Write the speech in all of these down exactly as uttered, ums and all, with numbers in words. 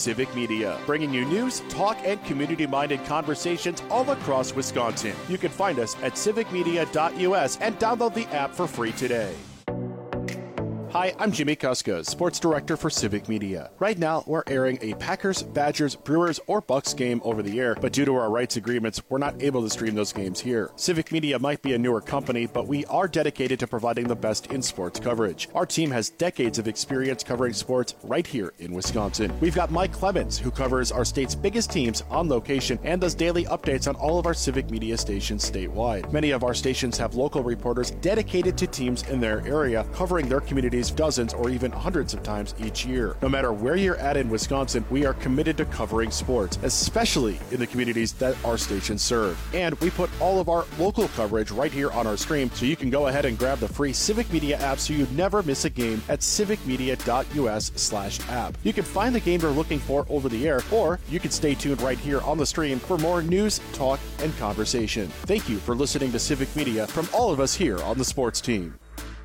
Civic Media, bringing you news, talk, and community-minded conversations all across Wisconsin. You can find us at civic media dot U S and download the app for free today. Hi, I'm Jimmy Kuska, Sports Director for Civic Media. Right now, we're airing a Packers, Badgers, Brewers, or Bucks game over the air, but due to our rights agreements, we're not able to stream those games here. Civic Media might be a newer company, but we are dedicated to providing the best in sports coverage. Our team has decades of experience covering sports right here in Wisconsin. We've got Mike Clemens, who covers our state's biggest teams on location and does daily updates on all of our Civic Media stations statewide. Many of our stations have local reporters dedicated to teams in their area, covering their communities dozens or even hundreds of times each year. No matter where you're at in Wisconsin, we are committed to covering sports, especially in the communities that our stations serve. And we put all of our local coverage right here on our stream, so you can go ahead and grab the free Civic Media app so you never miss a game at civic media dot U S slash app. You can find the game you're looking for over the air, or you can stay tuned right here on the stream for more news, talk, and conversation. Thank you for listening to Civic Media from all of us here on the sports team.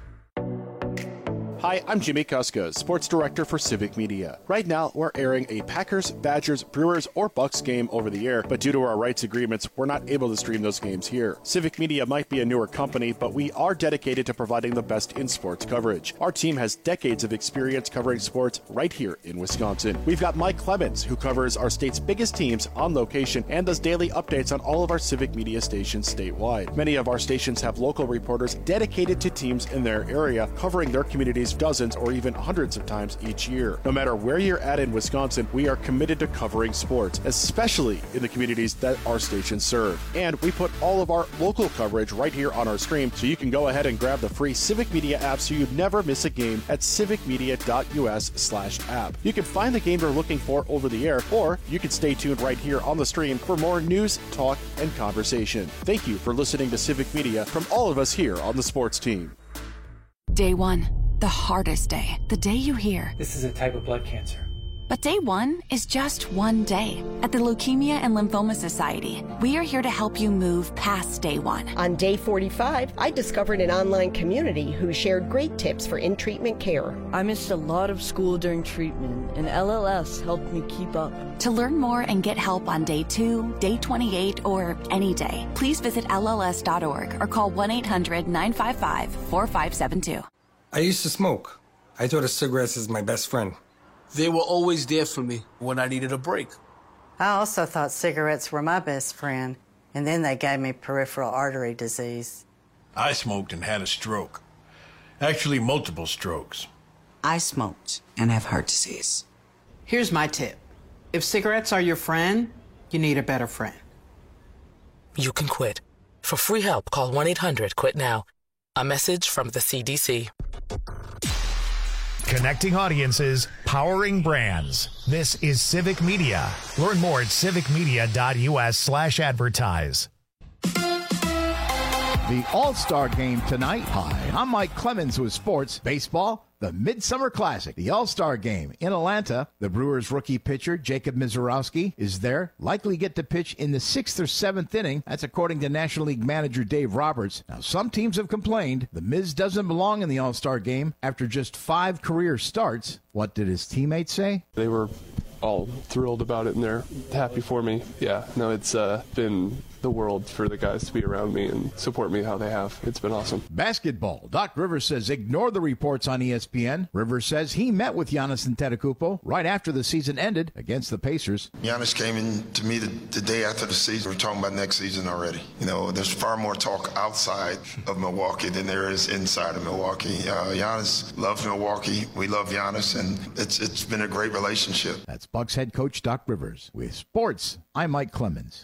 Hi, I'm Jimmy Kuska, Sports Director for Civic Media. Right now, we're airing a Packers, Badgers, Brewers, or Bucks game over the air, but due to our rights agreements, we're not able to stream those games here. Civic Media might be a newer company, but we are dedicated to providing the best in sports coverage. Our team has decades of experience covering sports right here in Wisconsin. We've got Mike Clemens, who covers our state's biggest teams on location and does daily updates on all of our Civic Media stations statewide. Many of our stations have local reporters dedicated to teams in their area, covering their communities dozens or even hundreds of times each year. No matter where you're at in Wisconsin, we are committed to covering sports, especially in the communities that our stations serve. And we put all of our local coverage right here on our stream, so you can go ahead and grab the free Civic Media app so you never miss a game at civic media dot U S slash app. You can find the game you're looking for over the air, or you can stay tuned right here on the stream for more news, talk, and conversation. Thank you for listening to Civic Media from all of us here on the sports team. Day one. The hardest day, the day you hear, "This is a type of blood cancer." But day one is just one day. At the Leukemia and Lymphoma Society, we are here to help you move past day one. On day forty-five, I discovered an online community who shared great tips for in-treatment care. I missed a lot of school during treatment, and L L S helped me keep up. To learn more and get help on day two, day twenty-eight, or any day, please visit L L S dot org or call one eight hundred nine five five four five seven two. I used to smoke. I thought of cigarettes as my best friend. They were always there for me when I needed a break. I also thought cigarettes were my best friend, and then they gave me peripheral artery disease. I smoked and had a stroke. Actually, multiple strokes. I smoked and have heart disease. Here's my tip. If cigarettes are your friend, you need a better friend. You can quit. For free help, call one eight hundred quit now. A message from the C D C. Connecting audiences, powering brands. This is Civic Media. Learn more at civic media dot U S slash advertise. The All-Star Game tonight. Hi, I'm Mike Clemens with sports, baseball, the Midsummer Classic, the All-Star Game in Atlanta. The Brewers rookie pitcher Jacob Misiorowski is there, likely get to pitch in the sixth or seventh inning. That's according to National League manager Dave Roberts. Now, some teams have complained the Miz doesn't belong in the All-Star Game after just five career starts. What did his teammates say? They were all thrilled about it, and they're happy for me. Yeah, no, it's uh, been the world for the guys to be around me and support me how they have. It's been awesome. Basketball. Doc Rivers says ignore the reports on E S P N. Rivers says he met with Giannis Antetokounmpo right after the season ended against the Pacers. Giannis came in to me the, the day after the season. We're talking about next season already. You know, there's far more talk outside of Milwaukee than there is inside of Milwaukee. Uh, Giannis loves Milwaukee. We love Giannis, and it's it's been a great relationship. That's Bucks head coach Doc Rivers. With sports, I'm Mike Clemens.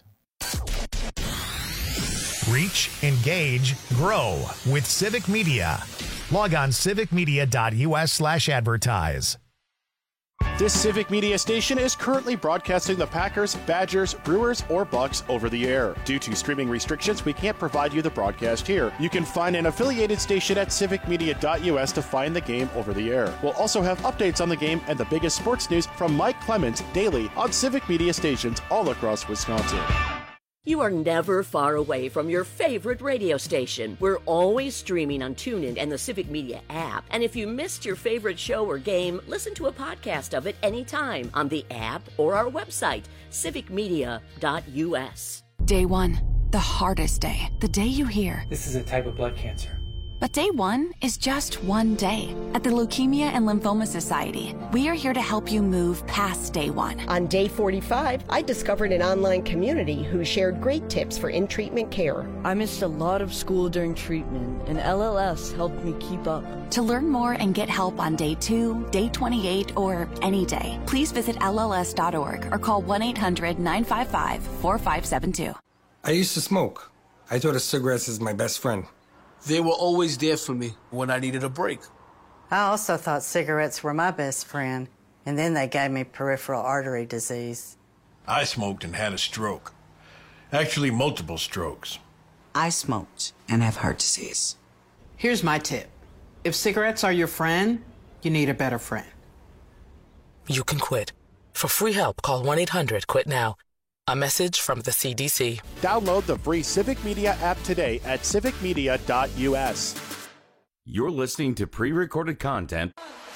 Reach, engage, grow with Civic Media. Log on civic media dot U S slash advertise. This Civic Media station is currently broadcasting the Packers, Badgers, Brewers, or Bucks over the air. Due to streaming restrictions, we can't provide you the broadcast here. You can find an affiliated station at civic media dot U S to find the game over the air. We'll also have updates on the game and the biggest sports news from Mike Clemens daily on Civic Media stations all across Wisconsin. You are never far away from your favorite radio station. We're always streaming on TuneIn and the Civic Media app. And if you missed your favorite show or game, listen to a podcast of it anytime on the app or our website, civic media dot u s. Day one, the hardest day. The day you hear, "This is a type of blood cancer." But day one is just one day. At the Leukemia and Lymphoma Society, we are here to help you move past day one. On day forty-five, I discovered an online community who shared great tips for in-treatment care. I missed a lot of school during treatment, and L L S helped me keep up. To learn more and get help on day two, day twenty-eight, or any day, please visit L L S dot org or call one eight hundred nine five five four five seven two. I used to smoke. I thought of cigarettes as my best friend. They were always there for me when I needed a break. I also thought cigarettes were my best friend, and then they gave me peripheral artery disease. I smoked and had a stroke. Actually, multiple strokes. I smoked and have heart disease. Here's my tip. If cigarettes are your friend, you need a better friend. You can quit. For free help, call one eight hundred quit now. A message from the C D C. Download the free Civic Media app today at civic media dot u s. You're listening to pre-recorded content.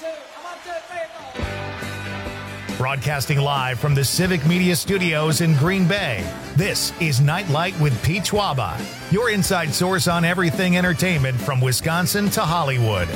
Broadcasting live from the Civic Media Studios in Green Bay, this is Nightlight with Pete Schwaba, your inside source on everything entertainment from Wisconsin to Hollywood.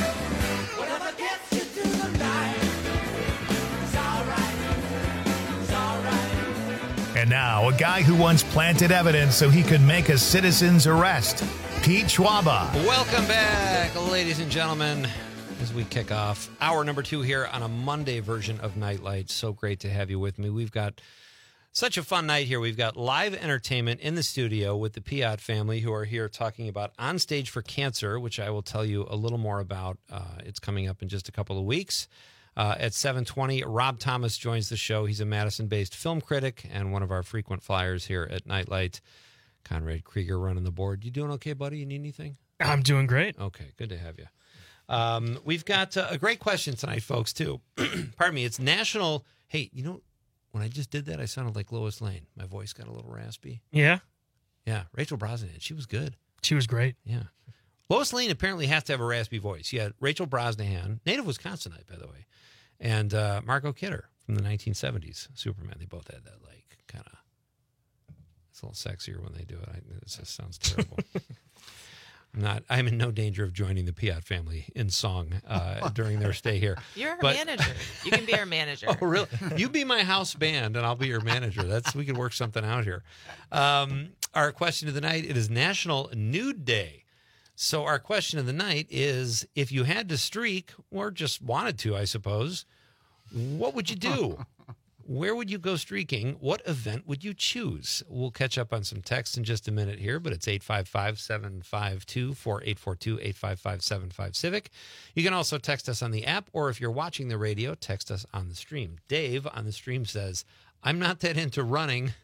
And now, a guy who once planted evidence so he could make a citizen's arrest, Pete Schwaba. Welcome back, ladies and gentlemen, as we kick off hour number two here on a Monday version of Nightlight. So great to have you with me. We've got such a fun night here. We've got live entertainment in the studio with the Piat family, who are here talking about On Stage for Cancer, which I will tell you a little more about. Uh, it's coming up in just a couple of weeks. Uh, at seven twenty, Rob Thomas joins the show. He's a Madison-based film critic and one of our frequent flyers here at Nightlight. Conrad Krieger running the board. You doing okay, buddy? You need anything? I'm doing great. Okay, good to have you. Um, we've got uh, a great question tonight, folks, too. Pardon me. It's National... Hey, you know, when I just did that, I sounded like Lois Lane. My voice got a little raspy. Yeah? Yeah, Rachel Brosnahan. She was good. She was great. Yeah. Lois Lane apparently has to have a raspy voice. Yeah, Rachel Brosnahan, native Wisconsinite, by the way, and uh, Margot Kidder from the nineteen seventies, Superman. They both had that, like, kind of, it's a little sexier when they do it. I, it just sounds terrible. I'm not, I'm in no danger of joining the Piat family in song uh, during their stay here. You're our But- manager. You can be our manager. Oh, really? You be my house band, and I'll be your manager. That's we could work something out here. Um, our question of the night, it is National Nude Day. So our question of the night is, if you had to streak, or just wanted to, I suppose, what would you do? Where would you go streaking? What event would you choose? We'll catch up on some text in just a minute here, but it's eight five five, seven five two, four eight four two, eight five five, seven five Civic. You can also text us on the app, or if you're watching the radio, text us on the stream. Dave on the stream says, I'm not that into running,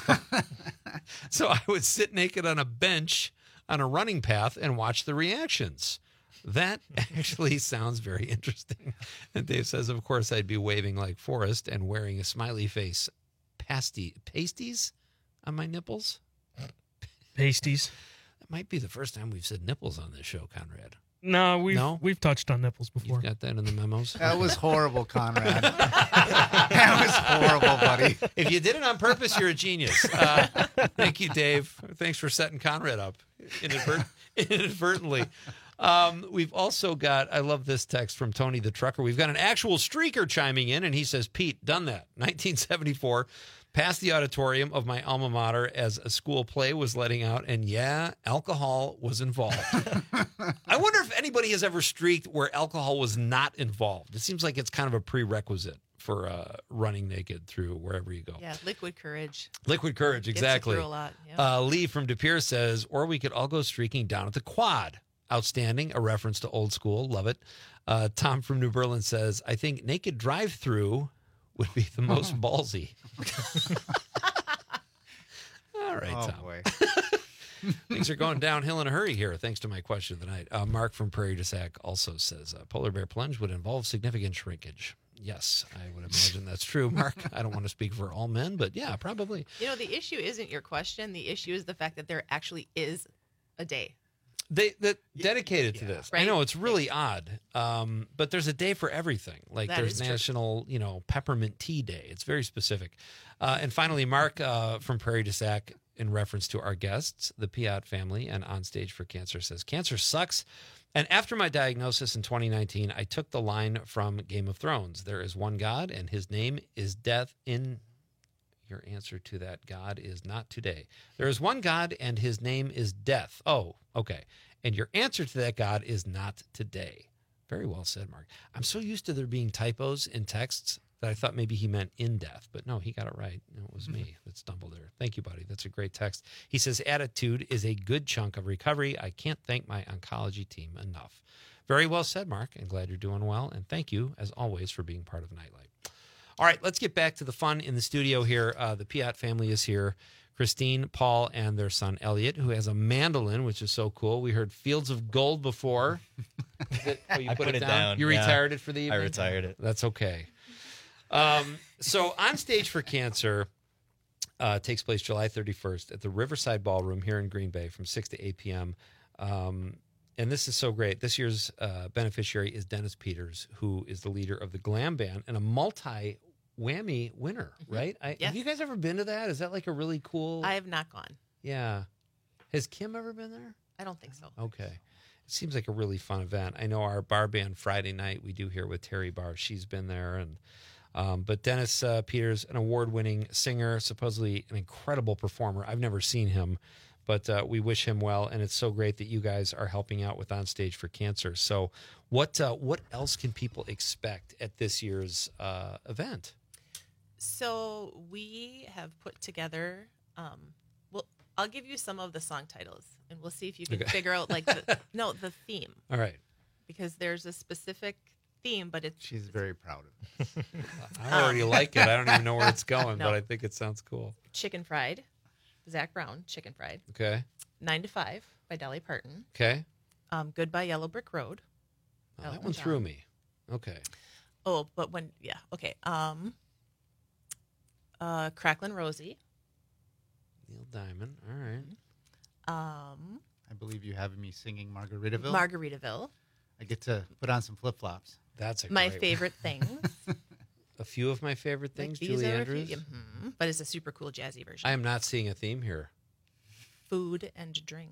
so I would sit naked on a bench on a running path and watch the reactions. That actually sounds very interesting. And Dave says, of course, I'd be waving like Forrest and wearing a smiley face pasty, pasties on my nipples. Pasties. That might be the first time we've said nipples on this show, Conrad. No, we've No? we've touched on nipples before. You've got that in the memos? That was horrible, Conrad. That was horrible, buddy. If you did it on purpose, you're a genius. Uh, thank you, Dave. Thanks for setting Conrad up inadvert- inadvertently. Um, we've also got, I love this text from Tony the Trucker. We've got an actual streaker chiming in, and he says, Pete, done that. nineteen seventy-four, passed the auditorium of my alma mater as a school play was letting out, and yeah, alcohol was involved. I wonder if anybody has ever streaked where alcohol was not involved. It seems like it's kind of a prerequisite for uh, running naked through wherever you go. Yeah, liquid courage. Liquid courage, Gets you exactly. through a lot, yeah. uh, Lee from De Pere says, or we could all go streaking down at the Quad. Outstanding, a reference to old school. Love it. Uh, Tom from New Berlin says, I think naked drive-through would be the most ballsy. All right, Oh, Tom. boy. Things are going downhill in a hurry here, thanks to my question of the night. Uh, Mark from Prairie du Sac also says, uh, polar bear plunge would involve significant shrinkage. Yes, I would imagine that's true, Mark. I don't want to speak for all men, but yeah, probably. You know, the issue isn't your question. The issue is the fact that there actually is a day. They that dedicated to this. Right? I know it's really odd, um, but there's a day for everything. Like That there's is true. National, you know, Peppermint Tea Day. It's very specific. Uh, and finally, Mark uh, from Prairie du Sac, in reference to our guests, the Piat family, and On Stage for Cancer, says, "Cancer sucks. And after my diagnosis in twenty nineteen, I took the line from Game of Thrones. There is one God, and his name is death. In your answer to that, God is not today. There is one God, and his name is death. Oh, okay. And your answer to that God is not today." Very well said, Mark. I'm so used to there being typos in texts that I thought maybe he meant in death, but no, he got it right. No, it was me that stumbled there. Thank you, buddy. That's a great text. He says, "Attitude is a good chunk of recovery. I can't thank my oncology team enough." Very well said, Mark, and glad you're doing well. And thank you, as always, for being part of Nightlight. All right, let's get back to the fun in the studio here. Uh, the Piat family is here. Christine, Paul, and their son, Elliot, who has a mandolin, which is so cool. We heard Fields of Gold before. Is it, oh, you I put, put it it down? down, You yeah. retired it for the evening? I retired it. That's okay. Um, so On Stage for Cancer uh, takes place July thirty-first at the Riverside Ballroom here in Green Bay from six to eight p.m. Um, and this is so great. This year's uh, beneficiary is Dennis Peters, who is the leader of the Glam Band and a multi whammy winner, right? I, Yes. Have you guys ever been to that? Is that like a really cool? I have not gone. Yeah. Has Kim ever been there? I don't think so. Okay. It seems like a really fun event. I know our bar band Friday night we do here with Terry Barr. She's been there. and um, But Dennis uh, Peters, an award-winning singer, supposedly an incredible performer. I've never seen him, but uh, we wish him well. And it's so great that you guys are helping out with On Stage for Cancer. So what, uh, what else can people expect at this year's uh, event? So we have put together. Um, well, I'll give you some of the song titles, and we'll see if you can Okay. figure out like the, no the theme. All right. Because there's a specific theme, but it's She's very proud of it. I already like it. I don't even know where it's going, No. but I think it sounds cool. Chicken Fried, Zach Brown, Chicken Fried. Okay. Nine to Five by Dolly Parton. Okay. Um, Goodbye Yellow Brick Road. Oh, that Elton one John. threw me. Okay. Oh, but when yeah, okay. Um, uh, Cracklin' Rosie. Neil Diamond. All right. Um, I believe you have me singing Margaritaville. Margaritaville. I get to put on some flip flops. That's a My great favorite things. A few of my favorite things, Like, Julie these are a few- Andrews. mhm, but it's a super cool jazzy version. I am not seeing a theme here. Food and drink.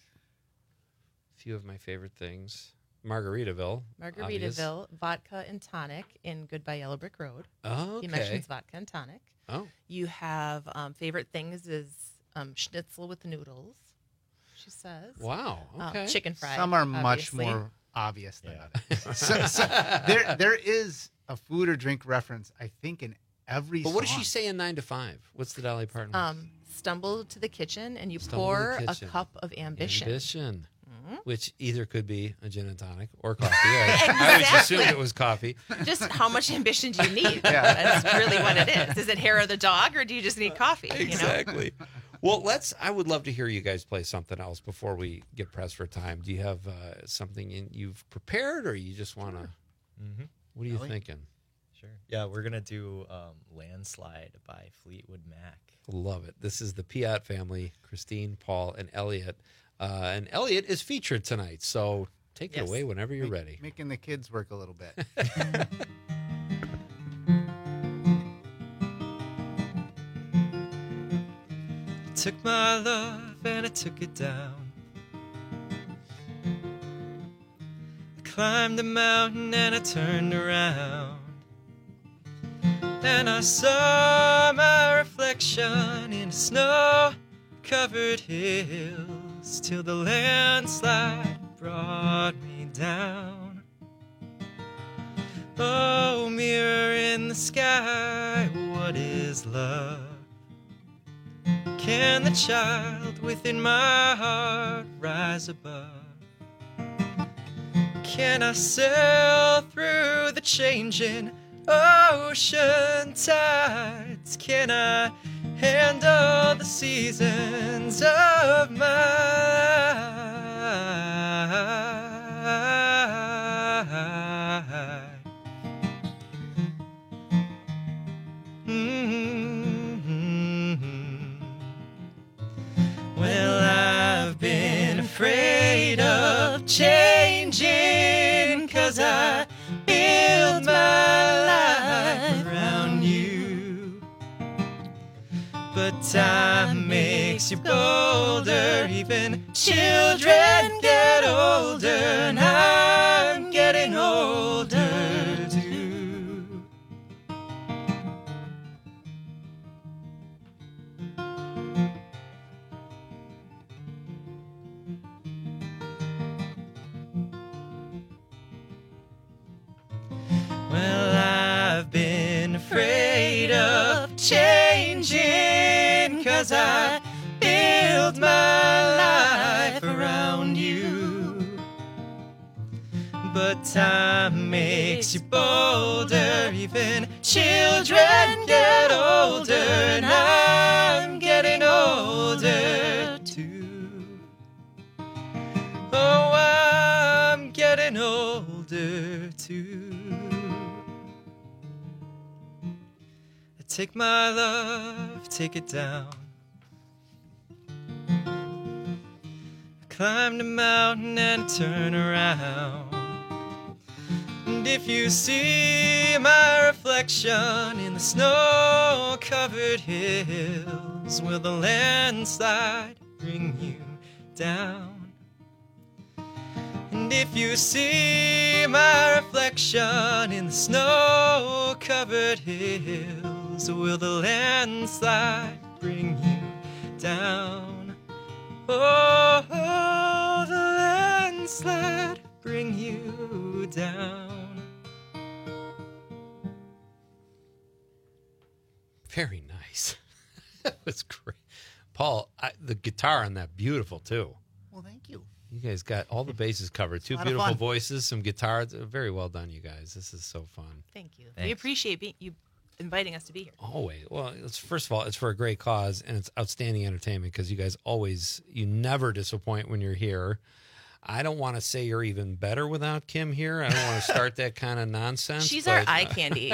A few of my favorite things. Margaritaville. obvious. Margaritaville, vodka and tonic in Goodbye Yellow Brick Road. Oh, He okay. mentions vodka and tonic. Oh. You have um, favorite things is um, schnitzel with noodles, she says. Wow. Um, Okay. chicken fried. Some are much obviously. more obvious than others. so, so there, there is a food or drink reference, I think, in every But what does song. she say in nine to five? What's the Dolly Parton? one? Um, stumble to the kitchen and you Stumble to pour the a kitchen. cup of ambition. Ambition. Mhm. Which either could be a gin and tonic or coffee. I, I always Exactly. assumed it was coffee. Just how much ambition do you need? Yeah. That's really what it is. Is it hair of the dog or do you just need coffee? you know? Exactly. Well, let's. I would love to hear you guys play something else before we get pressed for time. Do you have uh, something in, you've prepared, or you just want to? Mm-hmm. What are you Ellie? thinking? Sure. Yeah, we're gonna do um, "Landslide" by Fleetwood Mac. Love it. This is the Piat family: Christine, Paul, and Elliot. Uh, and Elliot is featured tonight, so take Yes. it away whenever you're Make- ready. Making the kids work a little bit. Took my love and I took it down. I climbed the mountain and I turned around. And I saw my reflection in snow-covered hills till the landslide brought me down. Oh, mirror in the sky, what is love? Can the child within my heart rise above? Can I sail through the changing ocean tides? Can I handle the seasons of my life? But time makes you bolder. Even children get older, and I'm getting older too. Well, I've been afraid of changing, 'cause I built my life around you. But time makes you bolder. Even children get older, and I'm getting older too. Oh, I'm getting older too. Take my love, take it down. I climbed a mountain and turn around. And if you see my reflection in the snow-covered hills, will the landslide bring you down? And if you see my reflection in the snow-covered hills, will the landslide bring you down? Oh, oh, the landslide bring you down. Very nice. That was great. Paul, I, the guitar on that, beautiful too. Well, thank you. You guys got all the bases covered. Two a lot of beautiful fun. voices, some guitars. Very well done, you guys. This is so fun. Thank you. We Thanks. appreciate being, you inviting us to be here. Always. Well, it's, first of all, it's for a great cause, and it's outstanding entertainment because you guys always, you never disappoint when you're here. I don't want to say you're even better without Kim here. I don't want to start that kind of nonsense. She's but, our eye uh, candy.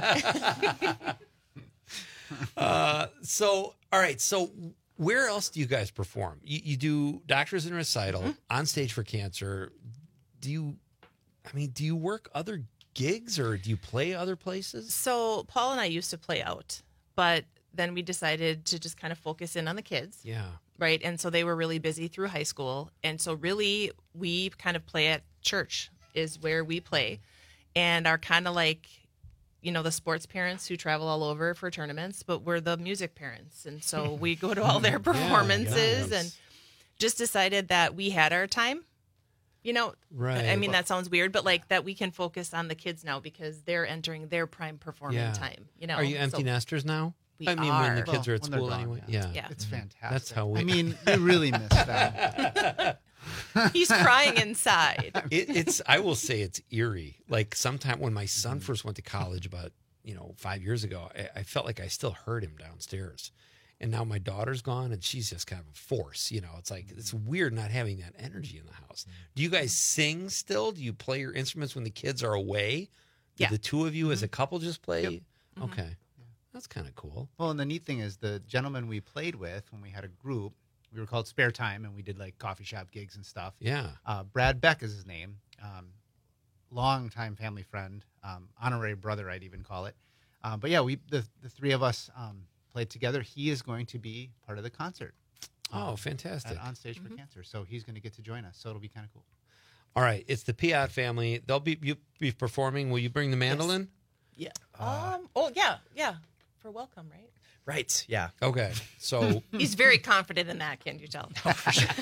uh, so, all right. So, where else do you guys perform? You, you do Doctors in Recital, Mm-hmm. On Stage for Cancer. Do you, I mean, do you work other gigs or do you play other places? So Paul and I used to play out, but then we decided to just kind of focus in on the kids. Yeah. Right. And so they were really busy through high school. And so really we kind of play at church is where we play and are kind of like, you know, the sports parents who travel all over for tournaments, but we're the music parents. And so we go to all their performances yes. and just decided that we had our time. You know, Right. I mean, that sounds weird, but like that we can focus on the kids now because they're entering their prime performing Yeah. time. You know, Are you empty So nesters now? we I mean, when the are. kids are at When they're school gone, anyway. yeah. Yeah. Yeah. It's fantastic. That's how we. I mean, we really miss them. He's crying inside. it, it's. I will say it's eerie. Like sometime when my son first went to college, about you know five years ago, I, I felt like I still heard him downstairs. And now my daughter's gone, and she's just kind of a force. You know, it's like it's weird not having that energy in the house. Do you guys sing still? Do you play your instruments when the kids are away? Do Yeah. the two of you as a couple just play? Yep. Okay, that's kind of cool. Well, and the neat thing is the gentleman we played with when we had a group, we were called Spare Time, and we did like coffee shop gigs and stuff. Yeah. Uh, Brad Beck is his name. Um, long-time family friend, um, honorary brother, I'd even call it. Uh, but yeah, we the, the three of us um, played together. He is going to be part of the concert. Oh, um, fantastic. at On Stage for Cancer. So he's going to get to join us. So it'll be kind of cool. All right, it's the Piat family. They'll be you be performing. Will you bring the mandolin? Yeah. Um. Oh, yeah. Yeah. For welcome, right? Right. Yeah. Okay. So He's very confident in that. Can you tell? well,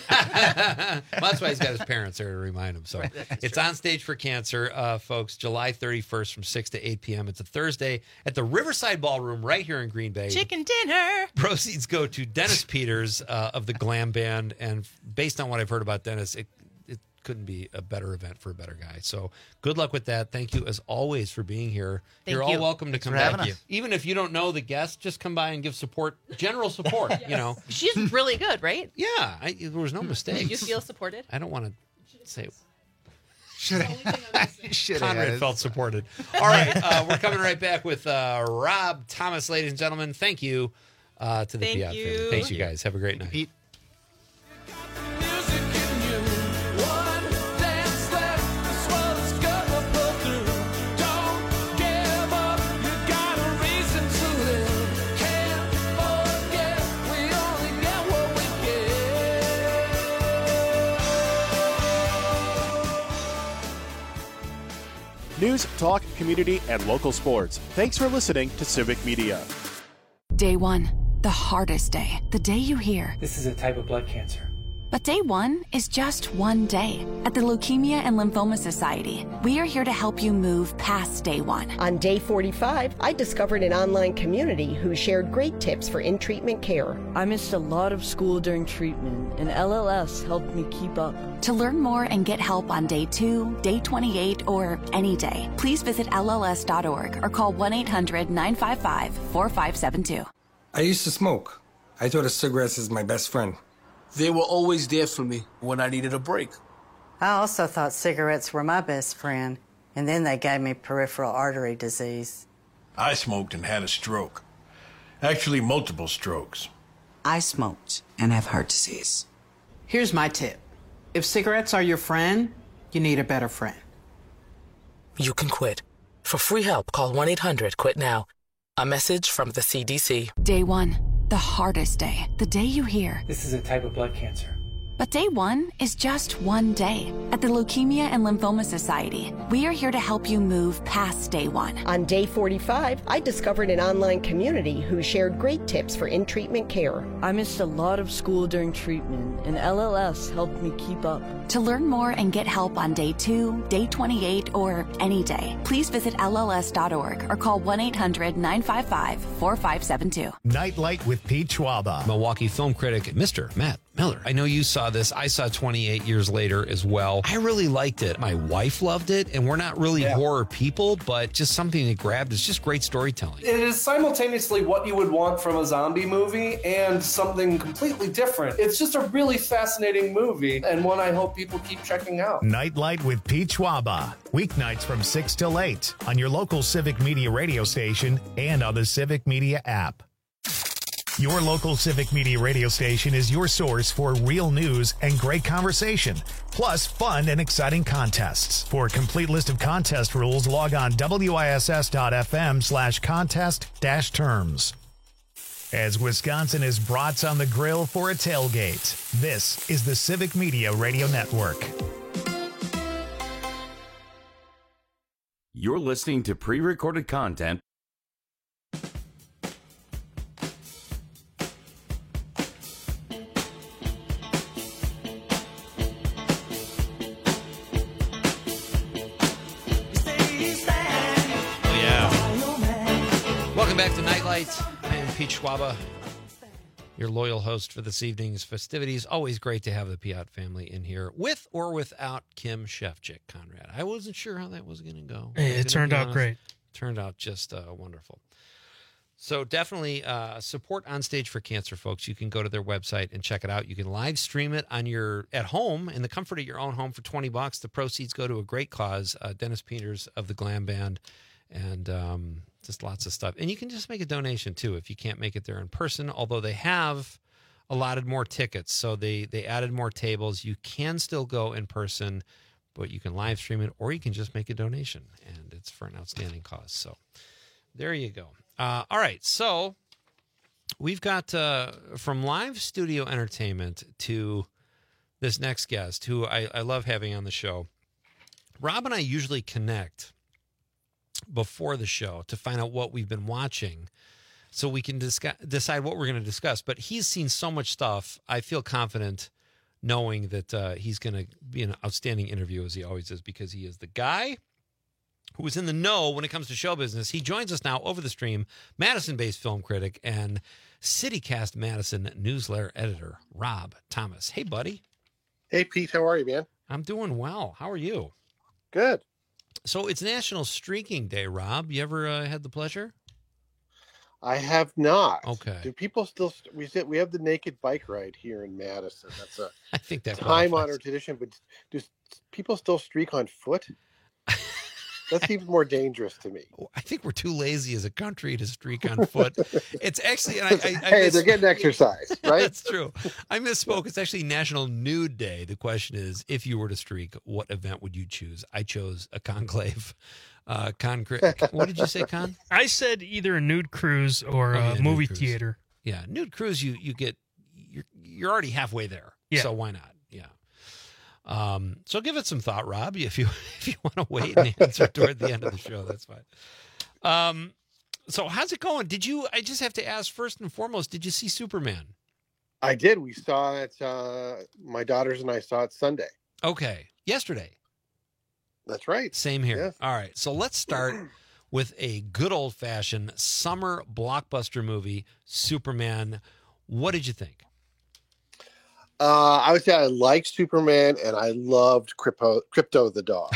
that's why he's got his parents there to remind him. So Right, that's it's true. On Stage for Cancer, uh, folks. July thirty-first from six to eight p.m. It's a Thursday at the Riverside Ballroom right here in Green Bay. Chicken dinner. Proceeds go to Dennis Peters uh, of the Glam Band, and based on what I've heard about Dennis, it it couldn't be a better event for a better guy. So good luck with that. Thank you as always for being here. Thank You're you. all welcome to Thanks come for back. having us. Even if you don't know the guest, just come by and give support, general support. You know, She's really good, right? yeah, I, there was no mistake. You feel supported? I don't want to say. Should have. Should Conrad felt supported. All right, uh, we're coming right back with uh, Rob Thomas, ladies and gentlemen. Thank you uh, to the Thank Piat you. family. Thanks, you guys. Have a great night. Pete. Don't give up, you got a reason to live. Can't forget News, talk, community, and local sports. Thanks for listening to Civic Media. Day one, the hardest day. The day you hear, "This is a type of blood cancer." but day one is just one day. At the Leukemia and Lymphoma Society, we are here to help you move past day one. On day forty-five, I discovered an online community who shared great tips for in-treatment care. I missed a lot of school during treatment, and L L S helped me keep up. To learn more and get help on day two, day twenty-eight, or any day, please visit L L S dot org or call one eight hundred nine five five four five seven two. I used to smoke. I thought of cigarettes as my best friend. They were always there for me when I needed a break. I also thought cigarettes were my best friend, and then they gave me peripheral artery disease. I smoked and had a stroke. Actually, multiple strokes. I smoked and have heart disease. Here's my tip. If cigarettes are your friend, you need a better friend. You can quit. For free help, call one eight hundred quit now. A message from the C D C. Day one, the hardest day. The day you hear, "This is a type of blood cancer." but day one is just one day. At the Leukemia and Lymphoma Society, we are here to help you move past day one. On day forty-five, I discovered an online community who shared great tips for in-treatment care. I missed a lot of school during treatment, and L L S helped me keep up. To learn more and get help on day two, day twenty-eight, or any day, please visit L L S dot org or call one eight hundred nine five five four five seven two. Nightlight with Pete Schwaba. Milwaukee film critic, Mister Matt Miller. I know you saw this. I saw twenty-eight years later as well. I really liked it. My wife loved it, and we're not really Yeah. horror people, but just something that grabbed. It's just great storytelling. It is simultaneously what you would want from a zombie movie and something completely different. It's just a really fascinating movie, and one I hope people keep checking out. Nightlight with Pete Schwaba. Weeknights from six till eight on your local Civic Media radio station and on the Civic Media app. Your local Civic Media radio station is your source for real news and great conversation, plus fun and exciting contests. For a complete list of contest rules, log on W I S S dot F M slash contest dash terms. As Wisconsin is brats on the grill for a tailgate, this is the Civic Media Radio Network. You're listening to pre-recorded content. Oh, yeah. Welcome back to Nightlight. I am Pete Schwaba, your loyal host for this evening's festivities. Always great to have the Piat family in here, with or without Kim Shefchick, Conrad. I wasn't sure how that was going to go. Hey, it Gonna turned be out honest. great. Turned out just uh, wonderful. So definitely uh, support On Stage for Cancer, folks. You can go to their website and check it out. You can live stream it on your at home in the comfort of your own home for twenty bucks. The proceeds go to a great cause, uh, Dennis Peters of the Glam Band, and um, just lots of stuff. And you can just make a donation too if you can't make it there in person. Although they have allotted more tickets, so they they added more tables. You can still go in person, but you can live stream it, or you can just make a donation, and it's for an outstanding cause. So there you go. Uh, all right, so we've got uh, from live studio entertainment to this next guest, who I, I love having on the show. Rob and I usually connect before the show to find out what we've been watching, so we can discuss, decide what we're going to discuss. But he's seen so much stuff, I feel confident knowing that uh, he's going to be an outstanding interview, as he always is, because he is the guy who is in the know when it comes to show business. He joins us now over the stream, Madison-based film critic and CityCast Madison newsletter editor, Rob Thomas. Hey, buddy. Hey, Pete. How are you, man? I'm doing well. How are you? Good. So it's National Streaking Day, Rob. You ever uh, had the pleasure? I have not. Okay. Do people still? We said we have the naked bike ride here in Madison. That's a I think that time-honored tradition. But do people still streak on foot? That seems more dangerous to me. I think we're too lazy as a country to streak on foot. It's actually, and I, I, I hey, miss- they're getting exercise, right? That's true. I misspoke. It's actually National Nude Day. The question is, if you were to streak, what event would you choose? I chose a conclave. Uh, con. What did you say, Con? I said either a nude cruise or Oh, yeah, a nude movie cruise. theater. Yeah, nude cruise. You you get you're you're already halfway there. Yeah. So why not? Yeah. Um, so give it some thought, Rob. If you if you want to wait and answer toward the end of the show, that's fine. Um, so how's it going? Did you? I just have to ask first and foremost. Did you see Superman? I did. We saw it. Uh, my daughters and I saw it Sunday. Okay, yesterday. That's right. Same here. Yes. All right. So let's start with a good old fashioned summer blockbuster movie, Superman. What did you think? Uh, I would say I liked Superman, and I loved Crypto, Crypto the dog.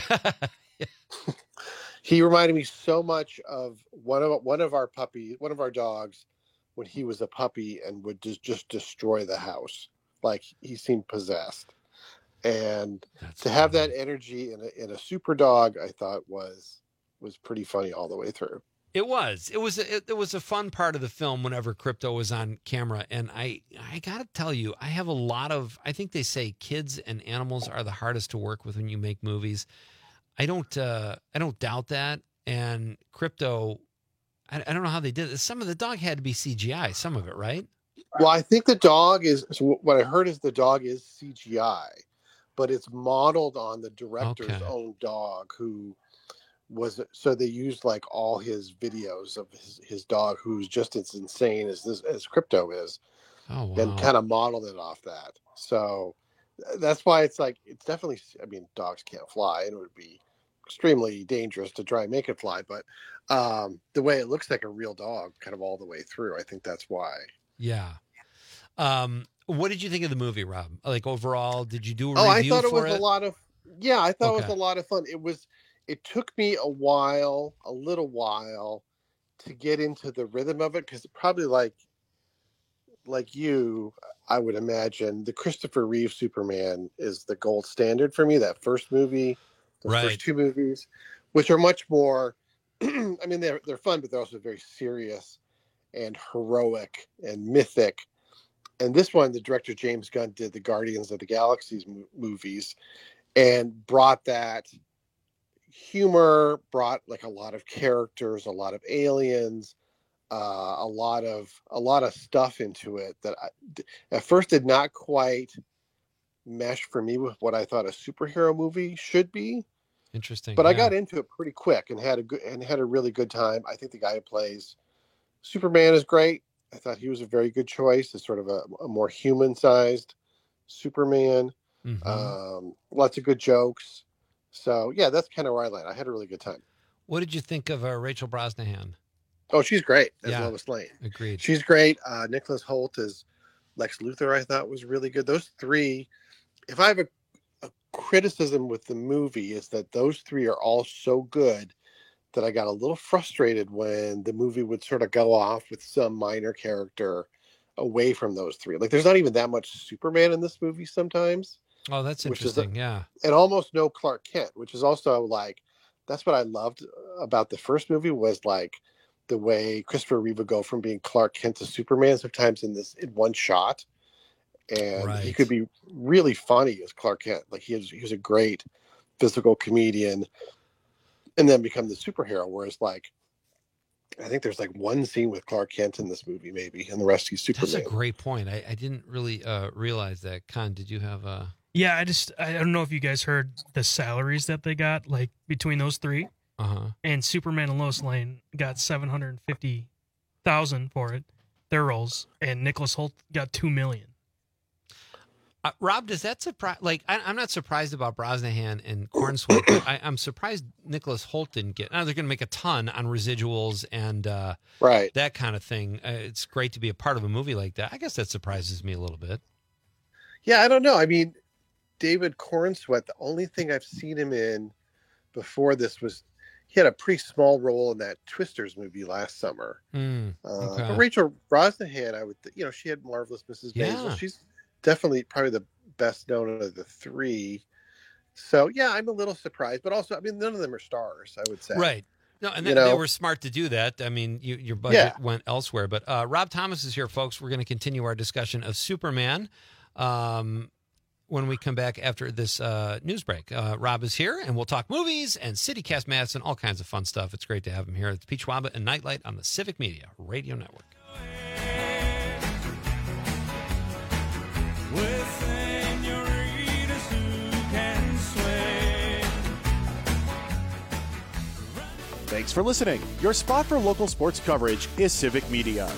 He reminded me so much of one of one of our puppy, one of our dogs, when he was a puppy and would just just destroy the house. Like he seemed possessed. And That's to have funny. that energy in a in a super dog, I thought was was pretty funny all the way through. It was. It was. A, it, it was a fun part of the film whenever Crypto was on camera, and I, I got to tell you, I have a lot of. I think they say kids and animals are the hardest to work with when you make movies. I don't. Uh, I don't doubt that. And Crypto, I, I don't know how they did it. Some of the dog had to be C G I. Some of it, right? Well, I think the dog is. So what I heard is the dog is C G I, but it's modeled on the director's okay. own dog who. Was so they used like all his videos of his, his dog, who's just as insane as this as Crypto is, oh, wow. and kind of modeled it off that. So that's why it's like it's definitely. I mean, dogs can't fly, and it would be extremely dangerous to try and make it fly. But um, the way it looks like a real dog, kind of all the way through, I think that's why. Yeah. Um, what did you think of the movie, Rob? Like overall, did you do a oh, review I thought it for was it? a lot of. Yeah, I thought Okay. it was a lot of fun. It was. It took me a while, a little while, to get into the rhythm of it because probably like, like you, I would imagine the Christopher Reeve Superman is the gold standard for me. That first movie, the Right. first two movies, which are much more. I mean, they're they're fun, but they're also very serious and heroic and mythic. And this one, the director James Gunn did the Guardians of the Galaxy movies, and brought that. Humor, brought like a lot of characters, a lot of aliens, uh, a lot of a lot of stuff into it that I, at first did not quite mesh for me with what I thought a superhero movie should be. Interesting, but yeah. I got into it pretty quick and had a good and had a really good time. I think the guy who plays Superman is great. I thought he was a very good choice as sort of a, a more human-sized Superman. Mm-hmm. Um, lots of good jokes. So, yeah, that's kind of where I landed. I had a really good time. What did you think of uh, Rachel Brosnahan? Oh, she's great as Yeah. Lois Lane. Agreed. She's great. Uh, Nicholas Hoult as Lex Luthor, I thought was really good. Those three, if I have a, a criticism with the movie, is that those three are all so good that I got a little frustrated when the movie would sort of go off with some minor character away from those three. Like, there's not even that much Superman in this movie sometimes. Oh, that's Which is interesting. a- yeah. And almost no Clark Kent, which is also like, that's what I loved about the first movie was like the way Christopher Reeve would go from being Clark Kent to Superman sometimes in this in one shot. And he Right. could be really funny as Clark Kent. Like he was, he was a great physical comedian and then become the superhero. Whereas like, I think there's like one scene with Clark Kent in this movie, maybe, and the rest he's Superman. That's a great point. I, I didn't really uh, realize that. Con, did you have a... Yeah, I just I don't know if you guys heard the salaries that they got like between those three. Uh-huh. And Superman and Lois Lane got seven hundred fifty thousand for it, their roles, and Nicholas Hoult got two million. Uh, Rob, does that surprise? Like, I, I'm not surprised about Brosnahan and Cornswet, but I, I'm surprised Nicholas Hoult didn't get. Now they're going to make a ton on residuals and uh, right that kind of thing. Uh, it's great to be a part of a movie like that. I guess that surprises me a little bit. Yeah, I don't know. I mean, David Cornswet, the only thing I've seen him in before this was he had a pretty small role in that Twisters movie last summer. Mm, uh, okay. but Rachel Brosnahan, I would, th- you know, she had Marvelous Missus Maisel. Yeah. She's definitely probably the best known of the three. So yeah, I'm a little surprised, but also, I mean, none of them are stars, I would say. Right. No, and You they, they know? were smart to do that. I mean, you, your budget Yeah. went elsewhere. But uh, Rob Thomas is here, folks. We're going to continue our discussion of Superman um, when we come back after this uh, news break. Uh, Rob is here, and we'll talk movies and CityCast Madison, all kinds of fun stuff. It's great to have him here. It's Pete Schwaba and Nightlight on the Civic Media Radio Network. With senoritas who can Thanks for listening. Your spot for local sports coverage is Civic Media.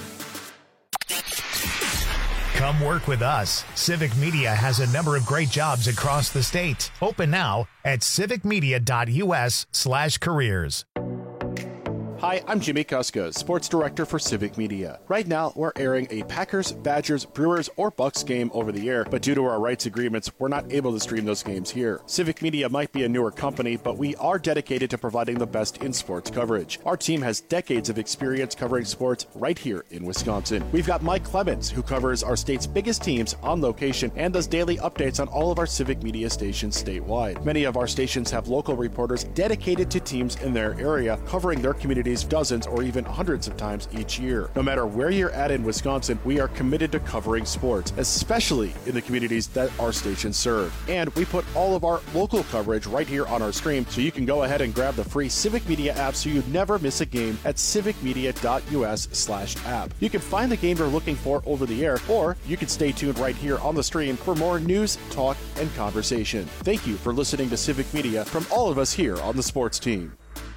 Come work with us. Civic Media has a number of great jobs across the state. Open now at civicmedia.us slash careers. Hi, I'm Jimmy Kuska, Sports Director for Civic Media. Right now, we're airing a Packers, Badgers, Brewers, or Bucks game over the air, but due to our rights agreements, we're not able to stream those games here. Civic Media might be a newer company, but we are dedicated to providing the best in sports coverage. Our team has decades of experience covering sports right here in Wisconsin. We've got Mike Clemens, who covers our state's biggest teams on location and does daily updates on all of our Civic Media stations statewide. Many of our stations have local reporters dedicated to teams in their area, covering their community dozens or even hundreds of times each year. No matter where you're at in Wisconsin, we are committed to covering sports, especially in the communities that our stations serve. And we put all of our local coverage right here on our stream, so you can go ahead and grab the free Civic Media app so you never miss a game at civicmedia.us slash app. You can find the game you're looking for over the air, or you can stay tuned right here on the stream for more news, talk, and conversation. Thank you for listening to Civic Media from all of us here on the sports team.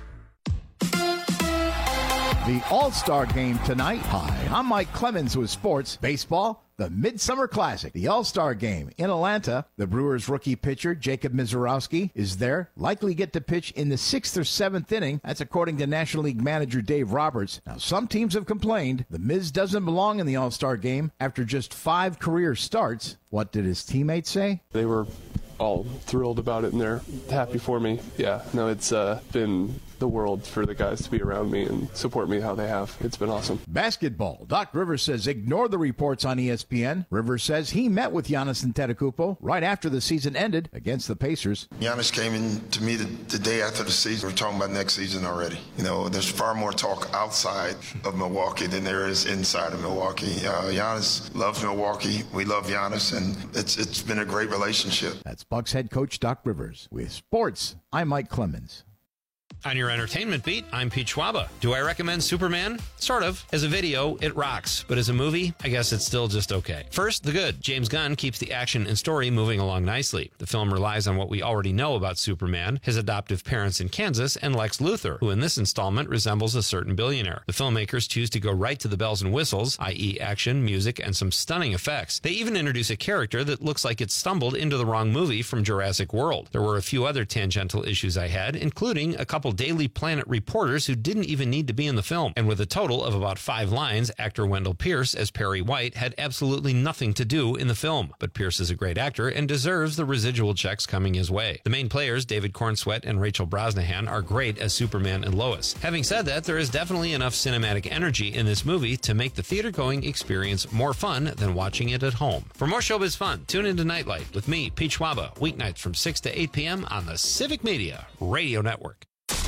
The All-Star Game tonight. Hi, I'm Mike Clemens with Sports Baseball. The Midsummer Classic, the All-Star Game in Atlanta. The Brewers rookie pitcher, Jacob Misiorowski, is there. Likely get to pitch in the sixth or seventh inning. That's according to National League manager Dave Roberts. Now, some teams have complained the Miz doesn't belong in the All-Star Game after just five career starts. What did his teammates say? They were all thrilled about it, and they're happy for me. Yeah, no, it's uh, been the world for the guys to be around me and support me how they have. It's been awesome. Basketball. Doc Rivers says ignore the reports on E S P N. Rivers says he met with Giannis Antetokounmpo right after the season ended against the Pacers. Giannis came in to me the, the day after the season. We're talking about next season already. You know, there's far more talk outside of Milwaukee than there is inside of Milwaukee. Uh, Giannis loves Milwaukee. We love Giannis, and it's it's been a great relationship. That's Bucks head coach Doc Rivers. With sports, I'm Mike Clemens. On your entertainment beat, I'm Pete Schwaba. Do I recommend Superman? Sort of. As a video, it rocks. But as a movie, I guess it's still just okay. First, the good. James Gunn keeps the action and story moving along nicely. The film relies on what we already know about Superman, his adoptive parents in Kansas, and Lex Luthor, who in this installment resembles a certain billionaire. The filmmakers choose to go right to the bells and whistles, that is action, music, and some stunning effects. They even introduce a character that looks like it stumbled into the wrong movie from Jurassic World. There were a few other tangential issues I had, including a couple Daily Planet reporters who didn't even need to be in the film. And with a total of about five lines, actor Wendell Pierce as Perry White had absolutely nothing to do in the film. But Pierce is a great actor and deserves the residual checks coming his way. The main players, David Cornsweet and Rachel Brosnahan, are great as Superman and Lois. Having said that, there is definitely enough cinematic energy in this movie to make the theater-going experience more fun than watching it at home. For more showbiz fun, tune into Nightlight with me, Pete Schwaba, weeknights from six to eight p.m. on the Civic Media Radio Network.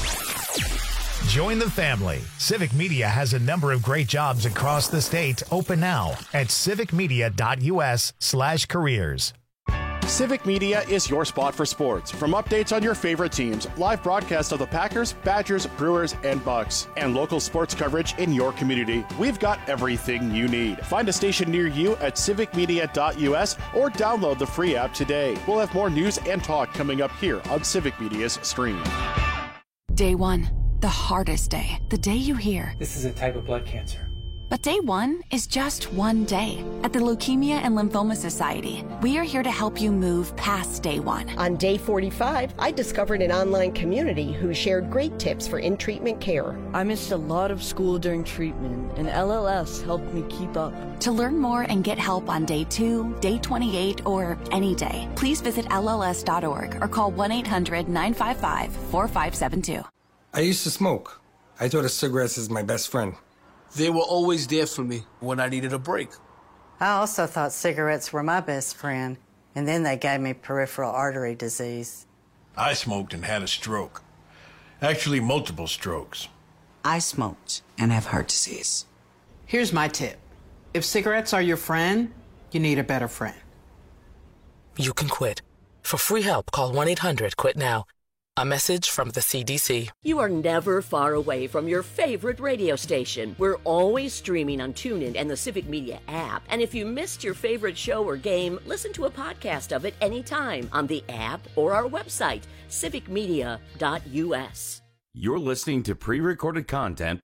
Join the family. Civic Media has a number of great jobs across the state. Open now at civicmedia.us slash careers. Civic Media is your spot for sports. From updates on your favorite teams, live broadcasts of the Packers, Badgers, Brewers, and Bucks, and local sports coverage in your community, we've got everything you need. Find a station near you at civicmedia.us or download the free app today. We'll have more news and talk coming up here on Civic Media's stream. Day one, the hardest day. The day you hear, This is a type of blood cancer. But day one is just one day. At the Leukemia and Lymphoma Society, we are here to help you move past day one. On day forty-five, I discovered an online community who shared great tips for in-treatment care. I missed a lot of school during treatment, and L L S helped me keep up. To learn more and get help on day two, day twenty-eight, or any day, please visit L L S dot org or call one eight hundred nine five five four five seven two. I used to smoke. I thought of cigarettes as my best friend. They were always there for me when I needed a break. I also thought cigarettes were my best friend, and then they gave me peripheral artery disease. I smoked and had a stroke. Actually, multiple strokes. I smoked and have heart disease. Here's my tip. If cigarettes are your friend, you need a better friend. You can quit. For free help, call one eight hundred quit now. A message from the C D C. You are never far away from your favorite radio station. We're always streaming on TuneIn and the Civic Media app. And if you missed your favorite show or game, listen to a podcast of it anytime on the app or our website, civic media dot U S. You're listening to pre-recorded content.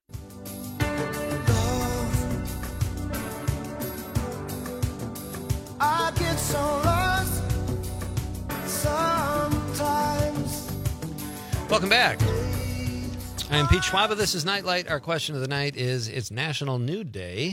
I get so lost sometimes. Welcome back. I'm Pete Schwaba. This is Nightlight. Our question of the night is, it's National Nude Day.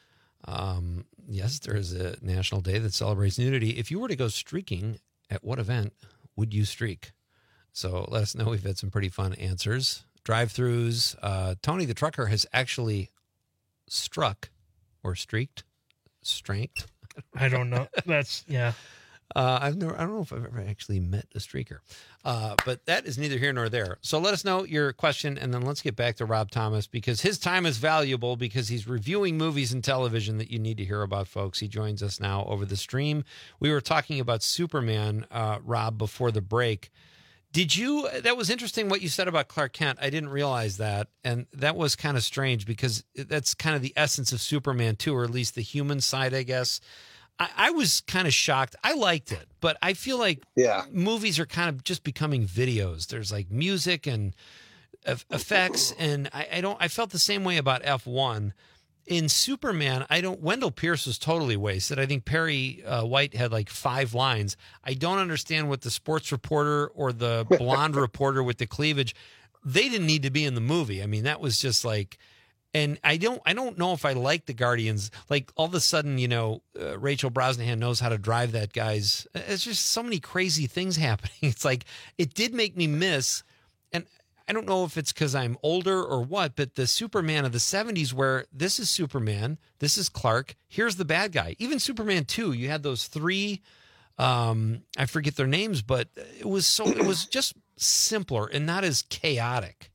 Um, yes, there is a national day that celebrates nudity. If you were to go streaking, at what event would you streak? So let us know. We've had some pretty fun answers. Drive-thrus. Uh, Tony the Trucker has actually struck or streaked, stranked. I don't know. That's, yeah. Uh, I've never, I don't know if I've ever actually met a streaker, uh, but that is neither here nor there. So let us know your question, and then let's get back to Rob Thomas, because his time is valuable, because he's reviewing movies and television that you need to hear about, folks. He joins us now over the stream. We were talking about Superman, uh, Rob, before the break. Did you, that was interesting what you said about Clark Kent. I didn't realize that. And that was kind of strange, because that's kind of the essence of Superman too, or at least the human side, I guess. I, I was kind of shocked. I liked it, but I feel like yeah. movies are kind of just becoming videos. There's like music and effects. And I, I don't, I felt the same way about F one. In Superman, I don't. Wendell Pierce was totally wasted. I think Perry uh, White had like five lines. I don't understand what the sports reporter or the blonde reporter with the cleavage. They didn't need to be in the movie. I mean, that was just like. And I don't. I don't know if I like the Guardians. Like all of a sudden, you know, uh, Rachel Brosnahan knows how to drive that guy's. It's just so many crazy things happening. It's like it did make me miss. And I don't know if it's because I'm older or what, but the Superman of the seventies, where this is Superman, this is Clark, here's the bad guy. Even Superman two, you had those three, um, I forget their names, but it was so it was just simpler and not as chaotic.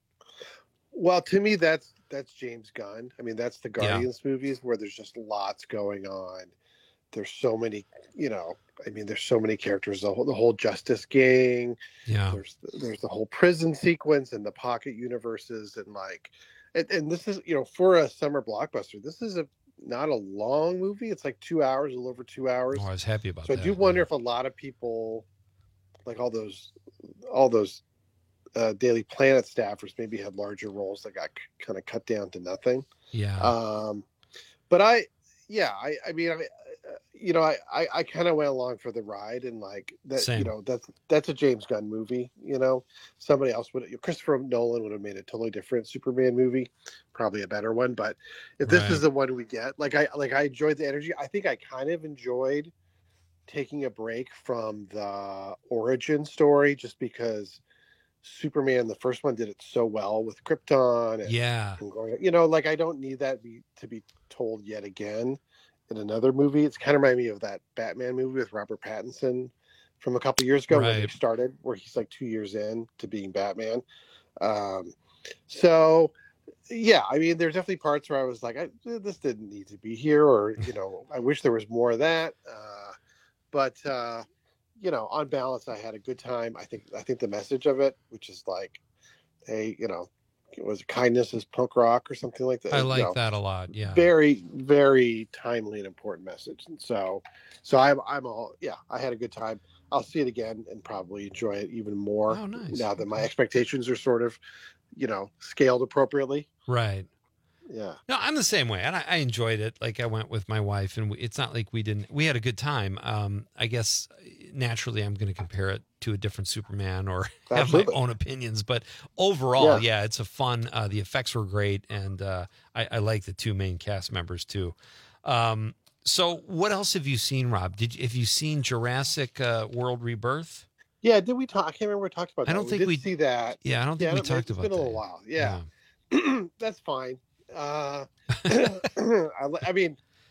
Well, to me, that's that's James Gunn. I mean, that's the Guardians yeah. movies where there's just lots going on. There's so many, you know, I mean, there's so many characters, the whole, the whole Justice Gang. Yeah. There's, there's the whole prison sequence and the pocket universes. And like, and, and this is, you know, for a summer blockbuster, this is a, not a long movie. It's like two hours, a little over two hours. Oh, I was happy about so that. So I do wonder if a lot of people, like all those, all those uh, Daily Planet staffers maybe had larger roles that got c- kind of cut down to nothing. Yeah. Um, but I, yeah, I, I mean, I, you know, I, I, I kind of went along for the ride, and like that, Same. you know, that's that's a James Gunn movie. You know, somebody else would, Christopher Nolan would have made a totally different Superman movie, probably a better one. But if this Right. is the one we get, like I like I enjoyed the energy. I think I kind of enjoyed taking a break from the origin story, just because Superman, the first one, did it so well with Krypton. And, Yeah. and going, you know, like I don't need that be, to be told yet again in another movie. It's kind of reminded me of that Batman movie with Robert Pattinson from a couple years ago when Right. he started, where he's like two years in to being Batman. Um, so yeah, I mean, there's definitely parts where I was like, I, this didn't need to be here, or, you know, I wish there was more of that. Uh, but, uh, you know, on balance, I had a good time. I think, I think the message of it, which is like, hey, you know, it was kindness is punk rock or something like that. I you like know, that a lot. Yeah. Very, very timely and important message. And so, so I'm, I'm all, yeah, I had a good time. I'll see it again and probably enjoy it even more Oh, nice. now that my expectations are sort of, you know, scaled appropriately. Right. Yeah. No, I'm the same way, and I, I enjoyed it. Like I went with my wife, and we, it's not like we didn't. We had a good time. Um, I guess naturally, I'm going to compare it to a different Superman or have Absolutely. my own opinions. But overall, Yeah. yeah, it's a fun. Uh, the effects were great, and uh, I, I like the two main cast members too. Um, so, what else have you seen, Rob? Did you, have you seen Jurassic uh, World Rebirth? Yeah. Did we talk? I can't remember we talked about that. I don't we think did we- see that. Yeah, I don't think we it's talked about been a little that. while. Yeah. That's fine. Uh, I, I mean,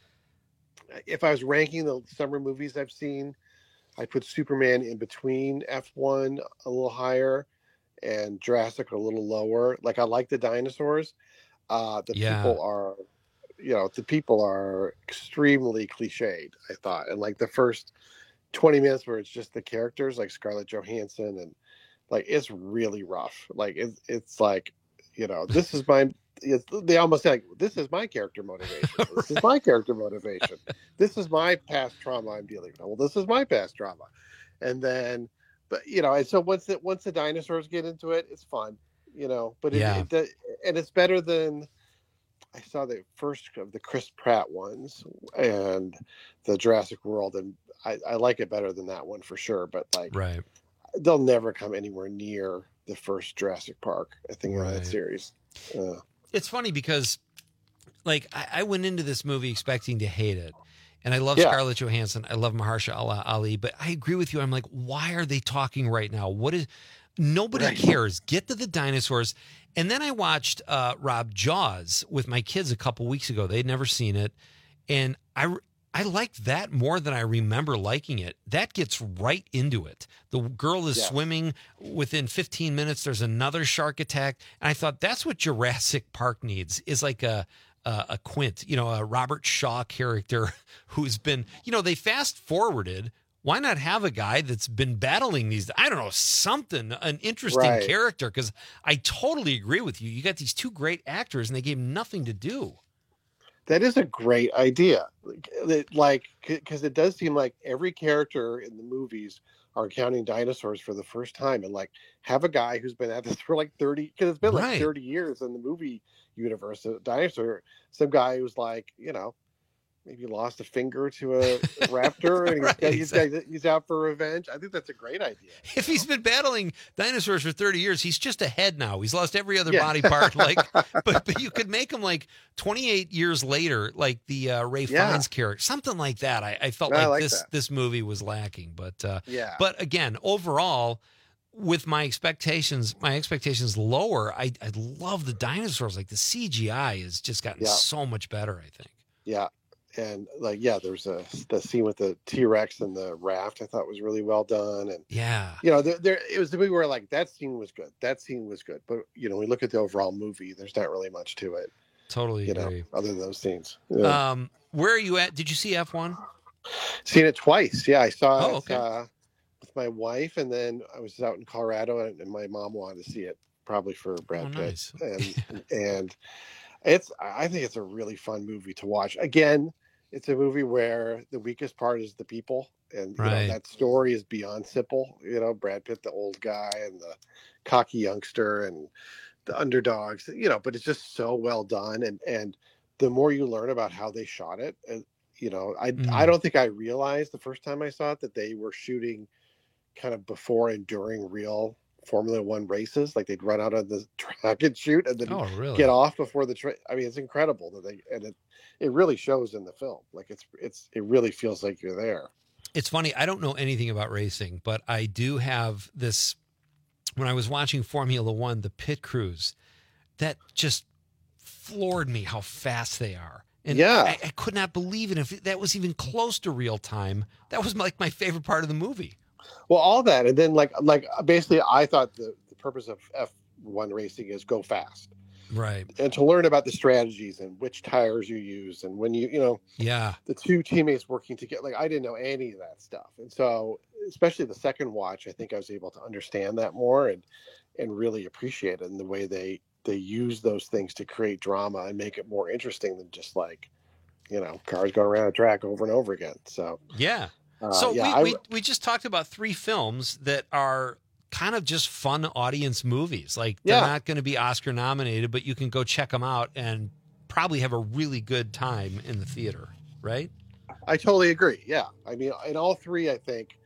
if I was ranking the summer movies I've seen, I'd put Superman in between F one a little higher and Jurassic a little lower. Like, I like the dinosaurs. Uh, the Yeah. people are, you know, the people are extremely cliched, I thought. And like the first twenty minutes where it's just the characters, like Scarlett Johansson, and like, it's really rough. Like, it's, it's like, you know, this is my, it's, they almost say, like, this is my character motivation. This is my character motivation. This is my past trauma I'm dealing with. Well, this is my past trauma. And then, but you know, and so once the, once the dinosaurs get into it, it's fun. you know, but it, Yeah. it, it and it's better than I saw the first of the Chris Pratt ones and the Jurassic World, and I, I like it better than that one for sure. But like, Right. they'll never come anywhere near the first Jurassic Park, I think, in Right. that series. Uh, It's funny because, like, I, I went into this movie expecting to hate it. And I love Yeah. Scarlett Johansson. I love Mahershala Ali. But I agree with you. I'm like, why are they talking right now? What is... Nobody Right. cares. Get to the dinosaurs. And then I watched uh, Rob Jaws with my kids a couple weeks ago. They'd never seen it. And I, I liked that more than I remember liking it. That gets right into it. The girl is Yeah. swimming. Within fifteen minutes, there's another shark attack. And I thought that's what Jurassic Park needs, is like a, a, a Quint, you know, a Robert Shaw character who's been, you know, they fast forwarded. Why not have a guy that's been battling these? I don't know, something, an interesting Right. character. Because I totally agree with you. You got these two great actors, and they gave nothing to do. that is a great idea. Like, because it does seem like every character in the movies are counting dinosaurs for the first time, and like have a guy who's been at this for like thirty, because it's been like Right. thirty years in the movie universe. A dinosaur, some guy who's like, you know, maybe lost a finger to a raptor, and he's, Right, got, he's, got, he's out for revenge. I think that's a great idea. If he's been battling dinosaurs for thirty years, he's just a head now. He's lost every other Yeah. body part. Like, but, but you could make him like twenty-eight years later, like the uh, Ray Yeah. Fiennes character, something like that. I, I felt I like, like this that. this movie was lacking. But uh, Yeah. but again, overall, with my expectations, my expectations lower. I I love the dinosaurs. Like the C G I has just gotten Yeah. so much better, I think. Yeah. And like, yeah, there's a the scene with the T-Rex and the raft I thought was really well done. And, Yeah. you know, there, there it was the movie where like that scene was good. That scene was good. But, you know, we look at the overall movie, there's not really much to it, Totally you know, agree. other than those scenes. Yeah. Um, where are you at? Did you see F one? Seen it twice. Yeah, I saw Oh, it okay. uh, with my wife, and then I was out in Colorado, and, and my mom wanted to see it, probably for Brad Oh, Pitt. nice. And and it's I think it's a really fun movie to watch. Again, it's a movie where the weakest part is the people, and you Right. know, that story is beyond simple. You know, Brad Pitt, the old guy, and the cocky youngster, and the underdogs. You know, but it's just so well done, and and the more you learn about how they shot it, and you know, I Mm. I don't think I realized the first time I saw it that they were shooting kind of before and during real Formula One races. Like they'd run out on the track and shoot, and then Oh, really? get off before the train. I mean, it's incredible that they and it it really shows in the film. Like it's it's it really feels like you're there. It's funny. I don't know anything about racing, but I do have this. When I was watching Formula One, the pit crews, that just floored me how fast they are. And Yeah. I, I could not believe it. If that was even close to real time, that was like my favorite part of the movie. Well, all that, and then like like basically, I thought the the purpose of F one racing is go fast. Right. And to learn about the strategies and which tires you use, and when you you know Yeah. the two teammates working together. Like I didn't know any of that stuff, and so especially the second watch, I think I was able to understand that more and and really appreciate it in the way they they use those things to create drama and make it more interesting than just like, you know, cars going around a track over and over again. So Yeah. uh, So yeah, we, I, we we just talked about three films that are kind of just fun audience movies. Like they're Yeah. not going to be Oscar nominated, but you can go check them out and probably have a really good time in the theater, right? I totally agree. Yeah, I mean, and all three I think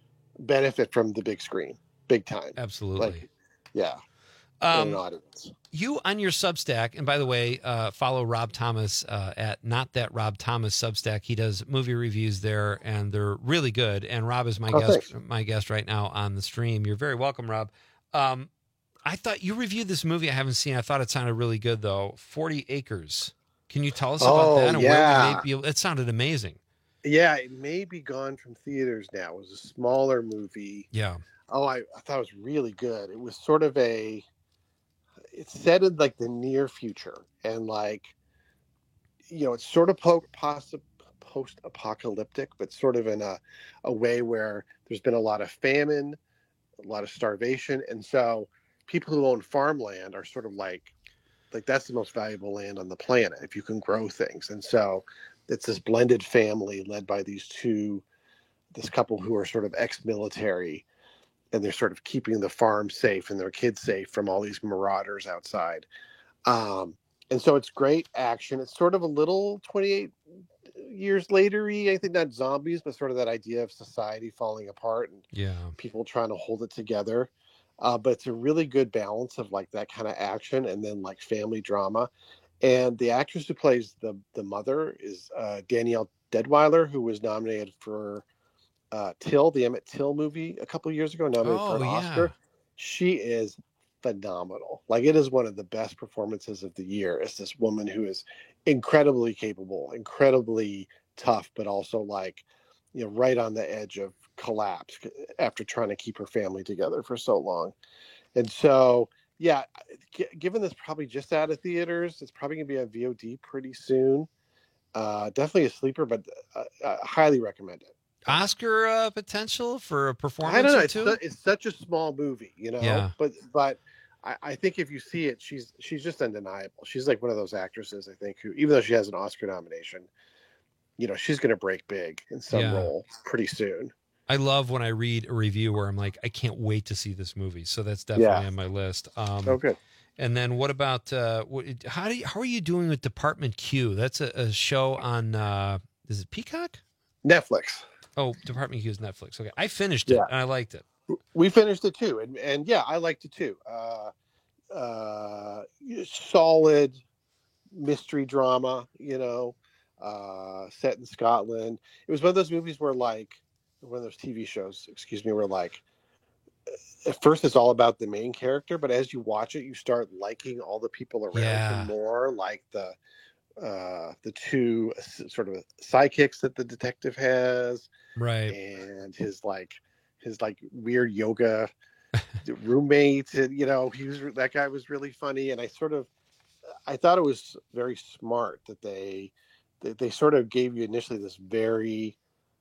benefit from the big screen, big time. Absolutely. Like, yeah, Um, in an audience. You on your Substack, and by the way, uh, follow Rob Thomas uh, at Not That Rob Thomas Substack. He does movie reviews there, and they're really good. And Rob is my Oh, guest, thanks. my guest right now on the stream. You're very welcome, Rob. Um, I thought you reviewed this movie. I haven't seen. I thought it sounded really good, though. Forty Acres. Can you tell us about Oh, that? And yeah. where we may be able, it sounded amazing. Yeah, it may be gone from theaters now. It was a smaller movie. Yeah. Oh, I, I thought it was really good. It was sort of a, it's set in like the near future. And like, you know, it's sort of po- poss- post-apocalyptic, but sort of in a, a way where there's been a lot of famine, a lot of starvation. And so people who own farmland are sort of like, like that's the most valuable land on the planet if you can grow things. And so it's this blended family led by these two, this couple who are sort of ex-military, and they're sort of keeping the farm safe and their kids safe from all these marauders outside. Um, and so it's great action. It's sort of a little twenty-eight years later-y, I think, not zombies, but sort of that idea of society falling apart and yeah. people trying to hold it together. Uh, but it's a really good balance of like that kind of action and then like family drama. And the actress who plays the the mother is uh, Danielle Deadwyler, who was nominated for uh, Till, the Emmett Till movie a couple of years ago, nominated Oh, for an yeah. Oscar. She is phenomenal. Like, it is one of the best performances of the year. It's this woman who is incredibly capable, incredibly tough, but also like, you know, right on the edge of collapse after trying to keep her family together for so long. And so, yeah, g- given this probably just out of theaters, it's probably going to be on V O D pretty soon. Uh, definitely a sleeper, but uh, I highly recommend it. Oscar uh, potential for a performance I don't know. or It's, two? su- it's such a small movie, you know. Yeah. But but I, I think if you see it, she's she's just undeniable. She's like one of those actresses, I think, who, even though she has an Oscar nomination, you know, she's going to break big in some Yeah. role pretty soon. I love when I read a review where I'm like, I can't wait to see this movie. So that's definitely Yeah. on my list. Um, Oh, good. And then what about uh, what, how do you, how are you doing with Department Q? That's a, a show on uh, is it Peacock? Netflix. Oh, Department Q is Netflix. Okay, I finished it Yeah. and I liked it. We finished it too, and and yeah, I liked it too. Uh, uh, solid mystery drama, you know, uh, set in Scotland. It was one of those movies where, like, one of those T V shows, excuse me, where like at first it's all about the main character, but as you watch it, you start liking all the people around Yeah. him more, like the uh, the two uh, sort of sidekicks that the detective has, Right. and his like his like weird yoga roommate. And, you know, he was that guy was really funny, and I sort of I thought it was very smart that they they, they sort of gave you initially this very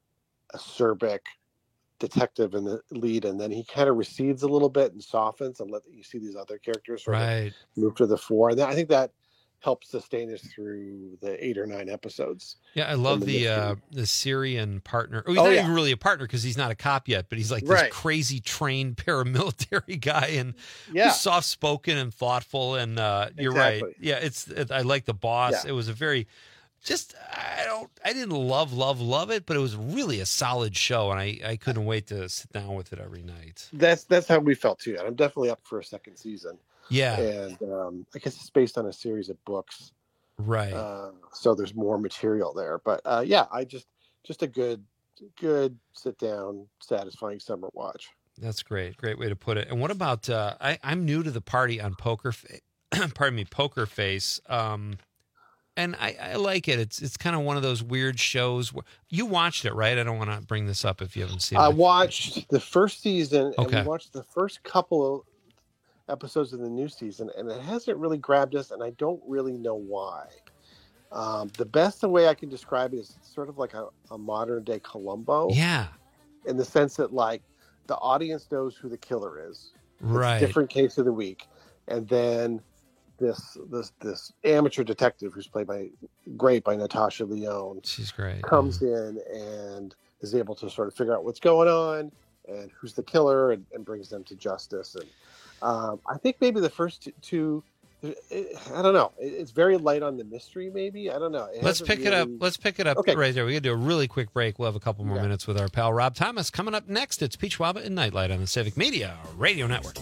acerbic detective in the lead, and then he kind of recedes a little bit and softens and let you see these other characters sort Right. of move to the fore. And I think that helps sustain us through the eight or nine episodes. Yeah, I love the the mystery. uh, the Syrian partner. Oh, he's Oh, not yeah. even really a partner because he's not a cop yet, but he's like this Right. crazy trained paramilitary guy and Yeah. soft spoken and thoughtful. And uh, you're Exactly. right. Yeah, it's it, I like the boss. Yeah. It was a very just I don't I didn't love love love it, but it was really a solid show, and I I couldn't wait to sit down with it every night. That's that's how we felt too. And I'm definitely up for a second season. Yeah. And um, I guess it's based on a series of books. Right. Uh, so there's more material there. But uh, yeah, I just just a good good sit down, satisfying summer watch. That's great. Great way to put it. And what about uh, I, I'm new to the party on Poker Fa- pardon me, Poker Face. Um, and I, I like it. It's it's kind of one of those weird shows. Where, you watched it, right? I don't want to bring this up if you haven't seen I it. watched the first season, and Okay. we watched the first couple of episodes of the new season, and it hasn't really grabbed us, and I don't really know why. Um, the best way I can describe it is it's sort of like a, a modern day Columbo. Yeah. In the sense that, like, the audience knows who the killer is. It's Right. a different case of the week. And then this this this amateur detective who's played by great by Natasha Lyonne She's great. comes in and is able to sort of figure out what's going on and who's the killer, and, and brings them to justice. And um, I think maybe the first t- two, it, I don't know, it, it's very light on the mystery. Maybe I don't know. It Let's hasn't pick it up. really- Let's pick it up Okay. right there. We're going to do a really quick break. We'll have a couple more Yeah. minutes with our pal Rob Thomas. Coming up next, it's Peach Waba and Nightlight on the Civic Media Radio Network.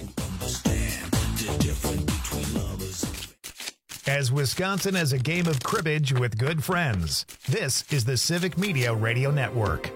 As Wisconsin as a game of cribbage with good friends. This is the Civic Media Radio Network.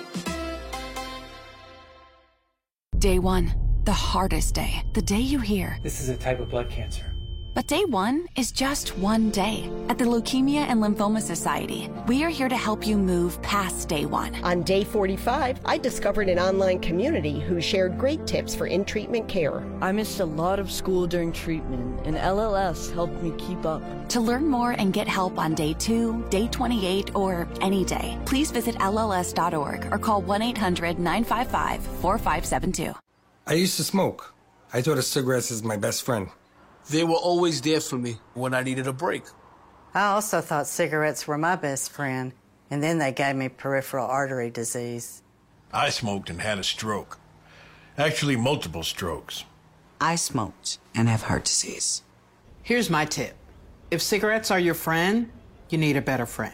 Day one, the hardest day. The day you hear. This is a type of blood cancer. But day one is just one day. At the Leukemia and Lymphoma Society, we are here to help you move past day one. On day forty-five, I discovered an online community who shared great tips for in-treatment care. I missed a lot of school during treatment, and L L S helped me keep up. To learn more and get help on day two, day twenty-eight, or any day, please visit L L S dot org or call one eight hundred nine five five four five seven two. I used to smoke. I thought of cigarettes as my best friend. They were always there for me when I needed a break. I also thought cigarettes were my best friend, and then they gave me peripheral artery disease. I smoked and had a stroke. Actually, multiple strokes. I smoked and have heart disease. Here's my tip. If cigarettes are your friend, you need a better friend.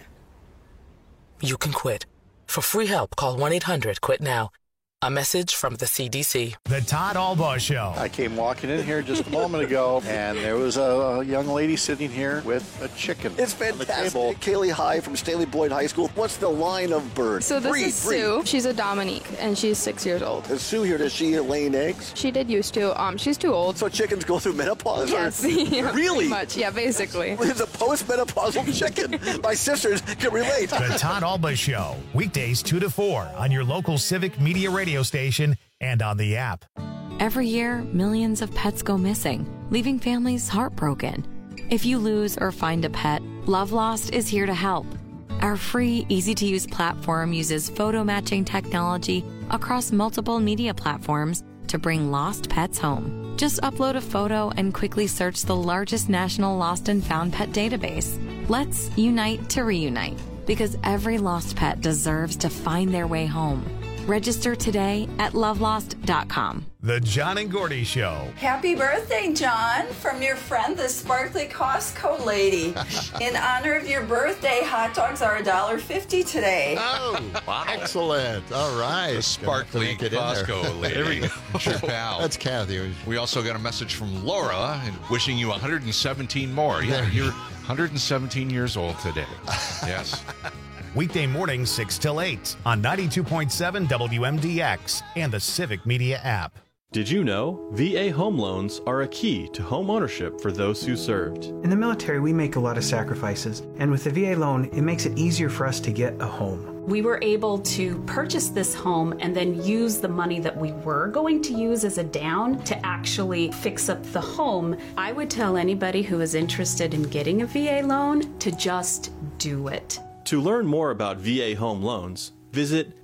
You can quit. For free help, call one eight hundred quit now. A message from the C D C. The Todd Albaugh Show. I came walking in here just a moment ago, and there was a young lady sitting here with a chicken. It's fantastic. Kaylee High from Staley Boyd High School. What's the line of bird? So this breed, is breed. Sue. She's a Dominique, and she's six years old. Is Sue here? Does she lay eggs? She did used to. Um, she's too old. So chickens go through menopause? Yes. Or? Yeah, really? pretty much. Yeah, basically. It's a post-menopausal chicken. My sisters can relate. The Todd Albaugh Show. Weekdays two to four on your local Civic Media radio station and on the app. Every year, millions of pets go missing, leaving families heartbroken. If you lose or find a pet, Love Lost is here to help. Our free, easy-to-use platform uses photo matching technology across multiple media platforms to bring lost pets home. Just upload a photo and quickly search the largest national lost and found pet database. Let's unite to reunite, because every lost pet deserves to find their way home. Register today at love lost dot com. The John and Gordy Show. Happy birthday, John, from your friend, the sparkly Costco lady. In honor of your birthday, hot dogs are one dollar fifty today. Oh, wow. Excellent. All right. The sparkly Costco lady. There we go. It's your pal. That's Kathy. We also got a message from Laura wishing you one hundred seventeen more. Yeah, you're one hundred seventeen years old today. Yes. Weekday mornings six till eight on ninety-two point seven W M D X and the Civic Media app. Did you know V A home loans are a key to home ownership for those who served? In the military, we make a lot of sacrifices, and with the V A loan, it makes it easier for us to get a home. We were able to purchase this home and then use the money that we were going to use as a down to actually fix up the home. I would tell anybody who is interested in getting a V A loan to just do it. To learn more about V A home loans, visit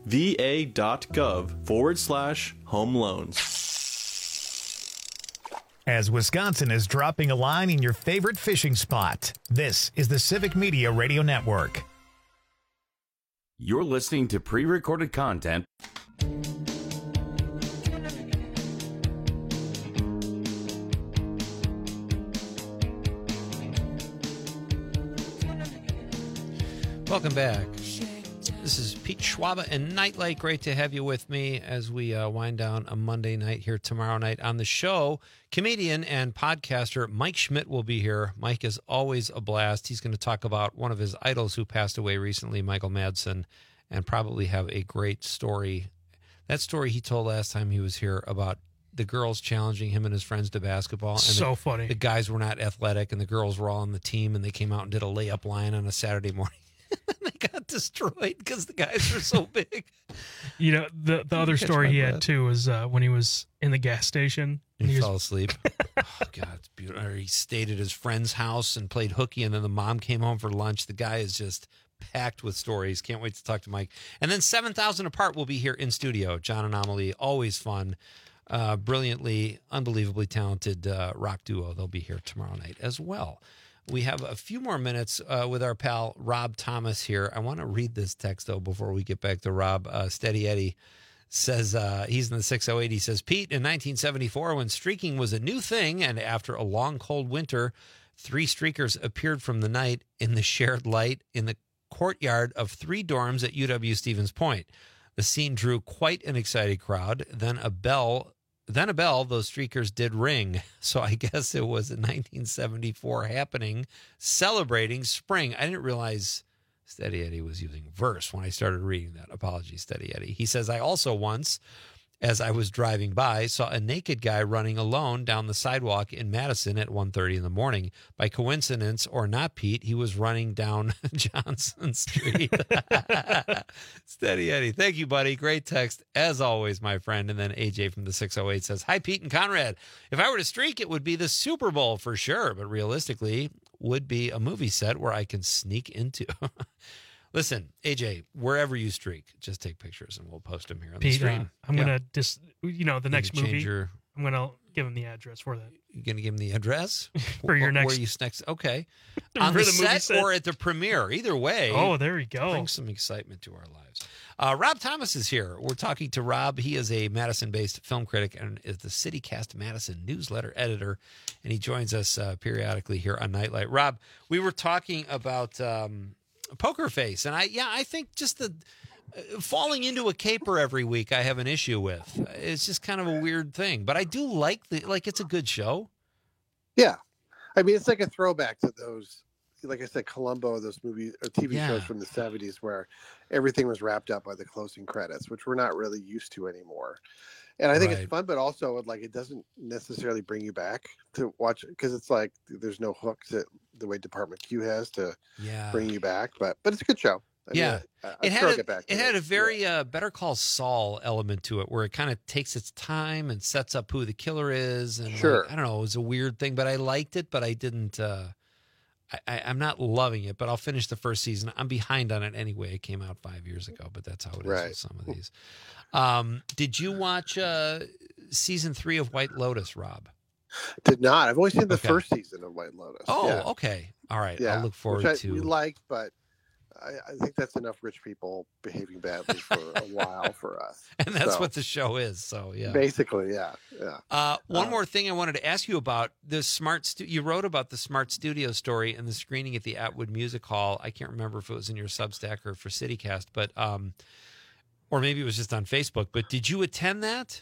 va.gov forward slash home loans. As Wisconsin is dropping a line in your favorite fishing spot, this is the Civic Media Radio Network. You're listening to pre-recorded content. Welcome back. This is Pete Schwaba and Nightlight. Great to have you with me as we uh, wind down a Monday night here tomorrow night on the show. Comedian and podcaster Mike Schmidt will be here. Mike is always a blast. He's going to talk about one of his idols who passed away recently, Michael Madsen, and probably have a great story. That story he told last time he was here about the girls challenging him and his friends to basketball. And so the, funny. The guys were not athletic, and the girls were all on the team, and they came out and did a layup line on a Saturday morning. They got destroyed because the guys were so big. You know, the the other story he had, too, was uh, when he was in the gas station. And he, he fell was... asleep. Oh, God, it's beautiful. Or he stayed at his friend's house and played hooky, and then the mom came home for lunch. The guy is just packed with stories. Can't wait to talk to Mike. And then seven thousand Apart will be here in studio. John and Amelie, always fun. Uh, brilliantly, unbelievably talented uh, rock duo. They'll be here tomorrow night as well. We have a few more minutes uh, with our pal Rob Thomas here. I want to read this text, though, before we get back to Rob. Uh, Steady Eddie says, uh, he's in the six oh eight. He says, Pete, in nineteen seventy-four, when streaking was a new thing, and after a long, cold winter, three streakers appeared from the night in the shared light in the courtyard of three dorms at U W Stevens Point. The scene drew quite an excited crowd. Then a bell... Then a bell, those streakers did ring. So I guess it was a nineteen seventy-four happening, celebrating spring. I didn't realize Steady Eddie was using verse when I started reading that. Apologies, Steady Eddie. He says, I also once, as I was driving by, saw a naked guy running alone down the sidewalk in Madison at one thirty in the morning. By coincidence or not, Pete, he was running down Johnson Street. Steady Eddie. Thank you, buddy. Great text, as always, my friend. And then A J from the six oh eight says, hi, Pete and Conrad. If I were to streak, it would be the Super Bowl for sure, but realistically would be a movie set where I can sneak into. Listen, A J, wherever you streak, just take pictures and we'll post them here on Pete, the stream. Uh, I'm yeah. gonna just, you know, the next movie. Your, I'm gonna give him the address for that. You're going to give him the address? For your Where- next- Where you next? Okay. For On the, the movie set, set? or at the premiere. Either way. Oh, there you go. Bring some excitement to our lives. Uh, Rob Thomas is here. We're talking to Rob. He is a Madison-based film critic and is the CityCast Madison newsletter editor, and he joins us uh, periodically here on Nightlight. Rob, we were talking about um, Poker Face, and I, yeah, I think just the uh, falling into a caper every week, I have an issue with. It's just kind of a weird thing, but I do like the like. It's a good show. Yeah, I mean, it's like a throwback to those, like I said, Columbo, those movies or T V Yeah. shows from the seventies where everything was wrapped up by the closing credits, which we're not really used to anymore. And I think Right. it's fun, but also like it doesn't necessarily bring you back to watch because it's like there's no hook that the way Department Q has to Yeah. bring you back. But but it's a good show. I mean, Yeah. I, I It still had, get a, back to it had a very uh, Better Call Saul element to it, where it kind of takes its time and sets up who the killer is. And Sure. like, I don't know, it was a weird thing, but I liked it, but I didn't. Uh, I, I, I'm not loving it, but I'll finish the first season. I'm behind on it anyway. It came out five years ago, but that's how it is Right. with some of these. Um, did you watch uh, season three of White Lotus, Rob? Did not. I've only seen the Okay. first season of White Lotus. Oh, Yeah. okay. All right. Yeah, I'll look forward which I, to. We liked, but I, I think that's enough rich people behaving badly for a while for us. And that's So, what the show is. So, yeah. basically, yeah, yeah. Uh, one Uh, more thing I wanted to ask you about the smart. Stu- you wrote about the Smart Studio story and the screening at the Atwood Music Hall. I can't remember if it was in your Substack or for CityCast, but um, or maybe it was just on Facebook. But did you attend that?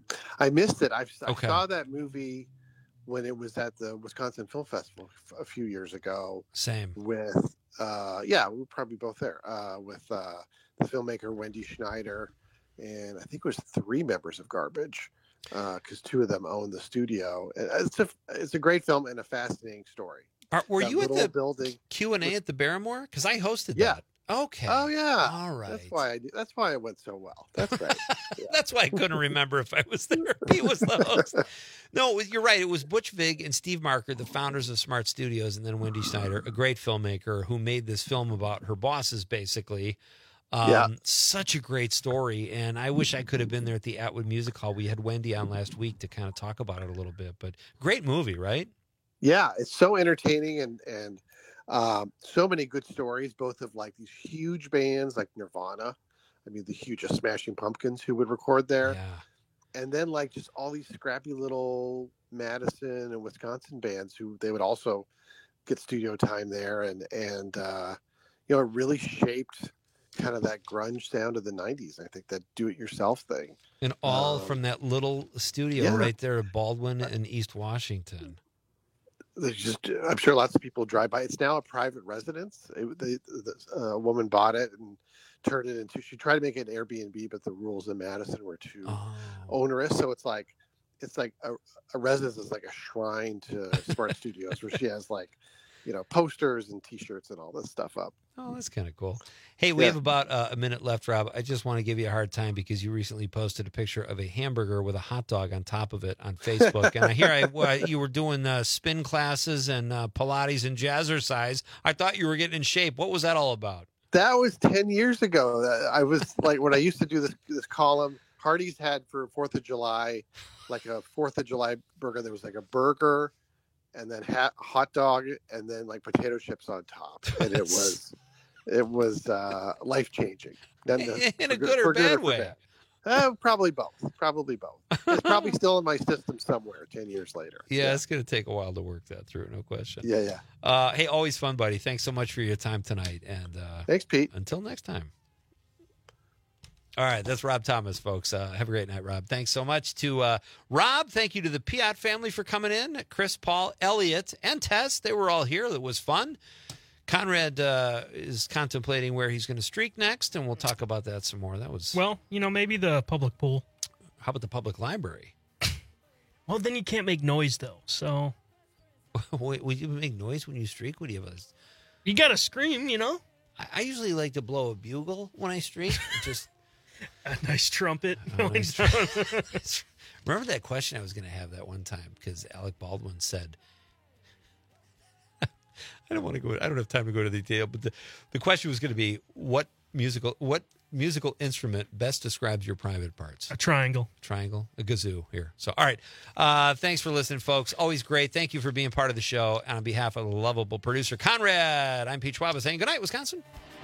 I missed it. I, I Okay. saw that movie when it was at the Wisconsin Film Festival f- a few years ago. Same. With, uh, yeah, we were probably both there. Uh, with uh, the filmmaker Wendy Schneider, and I think it was three members of Garbage, because two of them own the studio. And It's a it's a great film and a fascinating story. Are, were That you at little the building Q and A at the Barrymore? Because I hosted Yeah. that. Okay. Oh yeah. All right. That's why I do- that's why it went so well. That's right. That's why I couldn't remember if I was there. He was the host. No, you're right. It was Butch Vig and Steve Marker, the founders of Smart Studios, and then Wendy Schneider, a great filmmaker who made this film about her bosses, basically. Um, Yeah. Such a great story. And I wish I could have been there at the Atwood Music Hall. We had Wendy on last week to kind of talk about it a little bit. But great movie, right? Yeah, it's so entertaining and and um, so many good stories, both of like these huge bands like Nirvana. I mean, the huge Smashing Pumpkins who would record there, Yeah. and then like just all these scrappy little Madison and Wisconsin bands who they would also get studio time there, and and uh, you know, it really shaped kind of that grunge sound of the nineties. I think that do-it-yourself thing. And all Um, from that little studio yeah. right there at Baldwin in East Washington. There's just, I'm sure lots of people drive by. It's now a private residence. It, the, the uh, woman bought it and turned it into. She tried to make it an Airbnb, but the rules in Madison were too Oh. onerous. So it's like, it's like a, a residence is like a shrine to Smart Studios, where she has like, you know, posters and T-shirts and all this stuff up. Oh, that's kind of cool. Hey, we Yeah. have about uh, a minute left, Rob. I just want to give you a hard time because you recently posted a picture of a hamburger with a hot dog on top of it on Facebook. And I hear I, well, you were doing uh, spin classes and uh, Pilates and jazzercise. I thought you were getting in shape. What was that all about? That was ten years ago. That- I was like, when I used to do this this column, Hardee's had for Fourth of July, like a Fourth of July burger. There was like a burger, and then ha- hot dog, and then like potato chips on top, and it was, it was uh, life changing. In a good or bad way? Uh, probably both. Probably both. It's probably still in my system somewhere ten years later. Yeah, it's going to take a while to work that through, no question. Yeah, yeah. Uh, hey, always fun, buddy. Thanks so much for your time tonight. And uh, Thanks, Pete. Until next time. All right, that's Rob Thomas, folks. Uh, have a great night, Rob. Thanks so much to uh, Rob. Thank you to the Piat family for coming in. Chris, Paul, Elliot, and Tess. They were all here. That was fun. Conrad uh, is contemplating where he's going to streak next, and we'll talk about that some more. That was Well, you know, maybe the public pool. How about the public library? Well, then you can't make noise, though. So Wait, would you make noise when you streak? What do you have? A... you got to scream, you know? I, I usually like to blow a bugle when I streak. Just a nice trumpet. A nice Remember that question I was going to have that one time because Alec Baldwin said, I don't want to go, I don't have time to go into detail, but the, the question was going to be, what musical what musical instrument best describes your private parts? A triangle. Triangle. A kazoo here. So, all right. Uh, thanks for listening, folks. Always great. Thank you for being part of the show. And on behalf of the lovable producer, Conrad, I'm Pete Schwab saying good night, Wisconsin.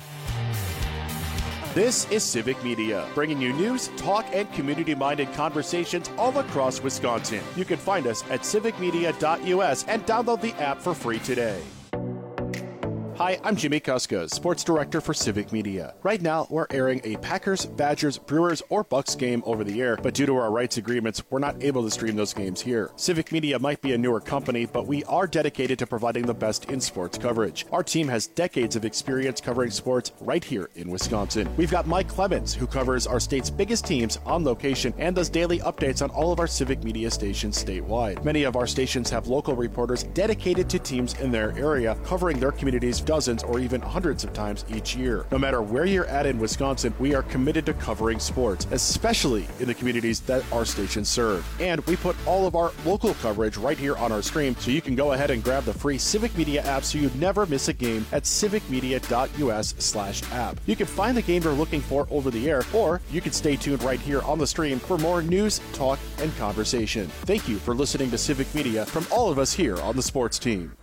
This is Civic Media, bringing you news, talk, and community-minded conversations all across Wisconsin. You can find us at civic media dot U S and download the app for free today. Hi, I'm Jimmy Kuska, Sports Director for Civic Media. Right now, we're airing a Packers, Badgers, Brewers, or Bucks game over the air, but due to our rights agreements, we're not able to stream those games here. Civic Media might be a newer company, but we are dedicated to providing the best in sports coverage. Our team has decades of experience covering sports right here in Wisconsin. We've got Mike Clemens, who covers our state's biggest teams on location and does daily updates on all of our Civic Media stations statewide. Many of our stations have local reporters dedicated to teams in their area, covering their communities dozens or even hundreds of times each year. No matter where you're at in Wisconsin, we are committed to covering sports, especially in the communities that our stations serve. And we put all of our local coverage right here on our stream, so you can go ahead and grab the free Civic Media app so you never miss a game at civic media dot U S slash app. You can find the game you're looking for over the air, or you can stay tuned right here on the stream for more news, talk, and conversation. Thank you for listening to Civic Media from all of us here on the sports team.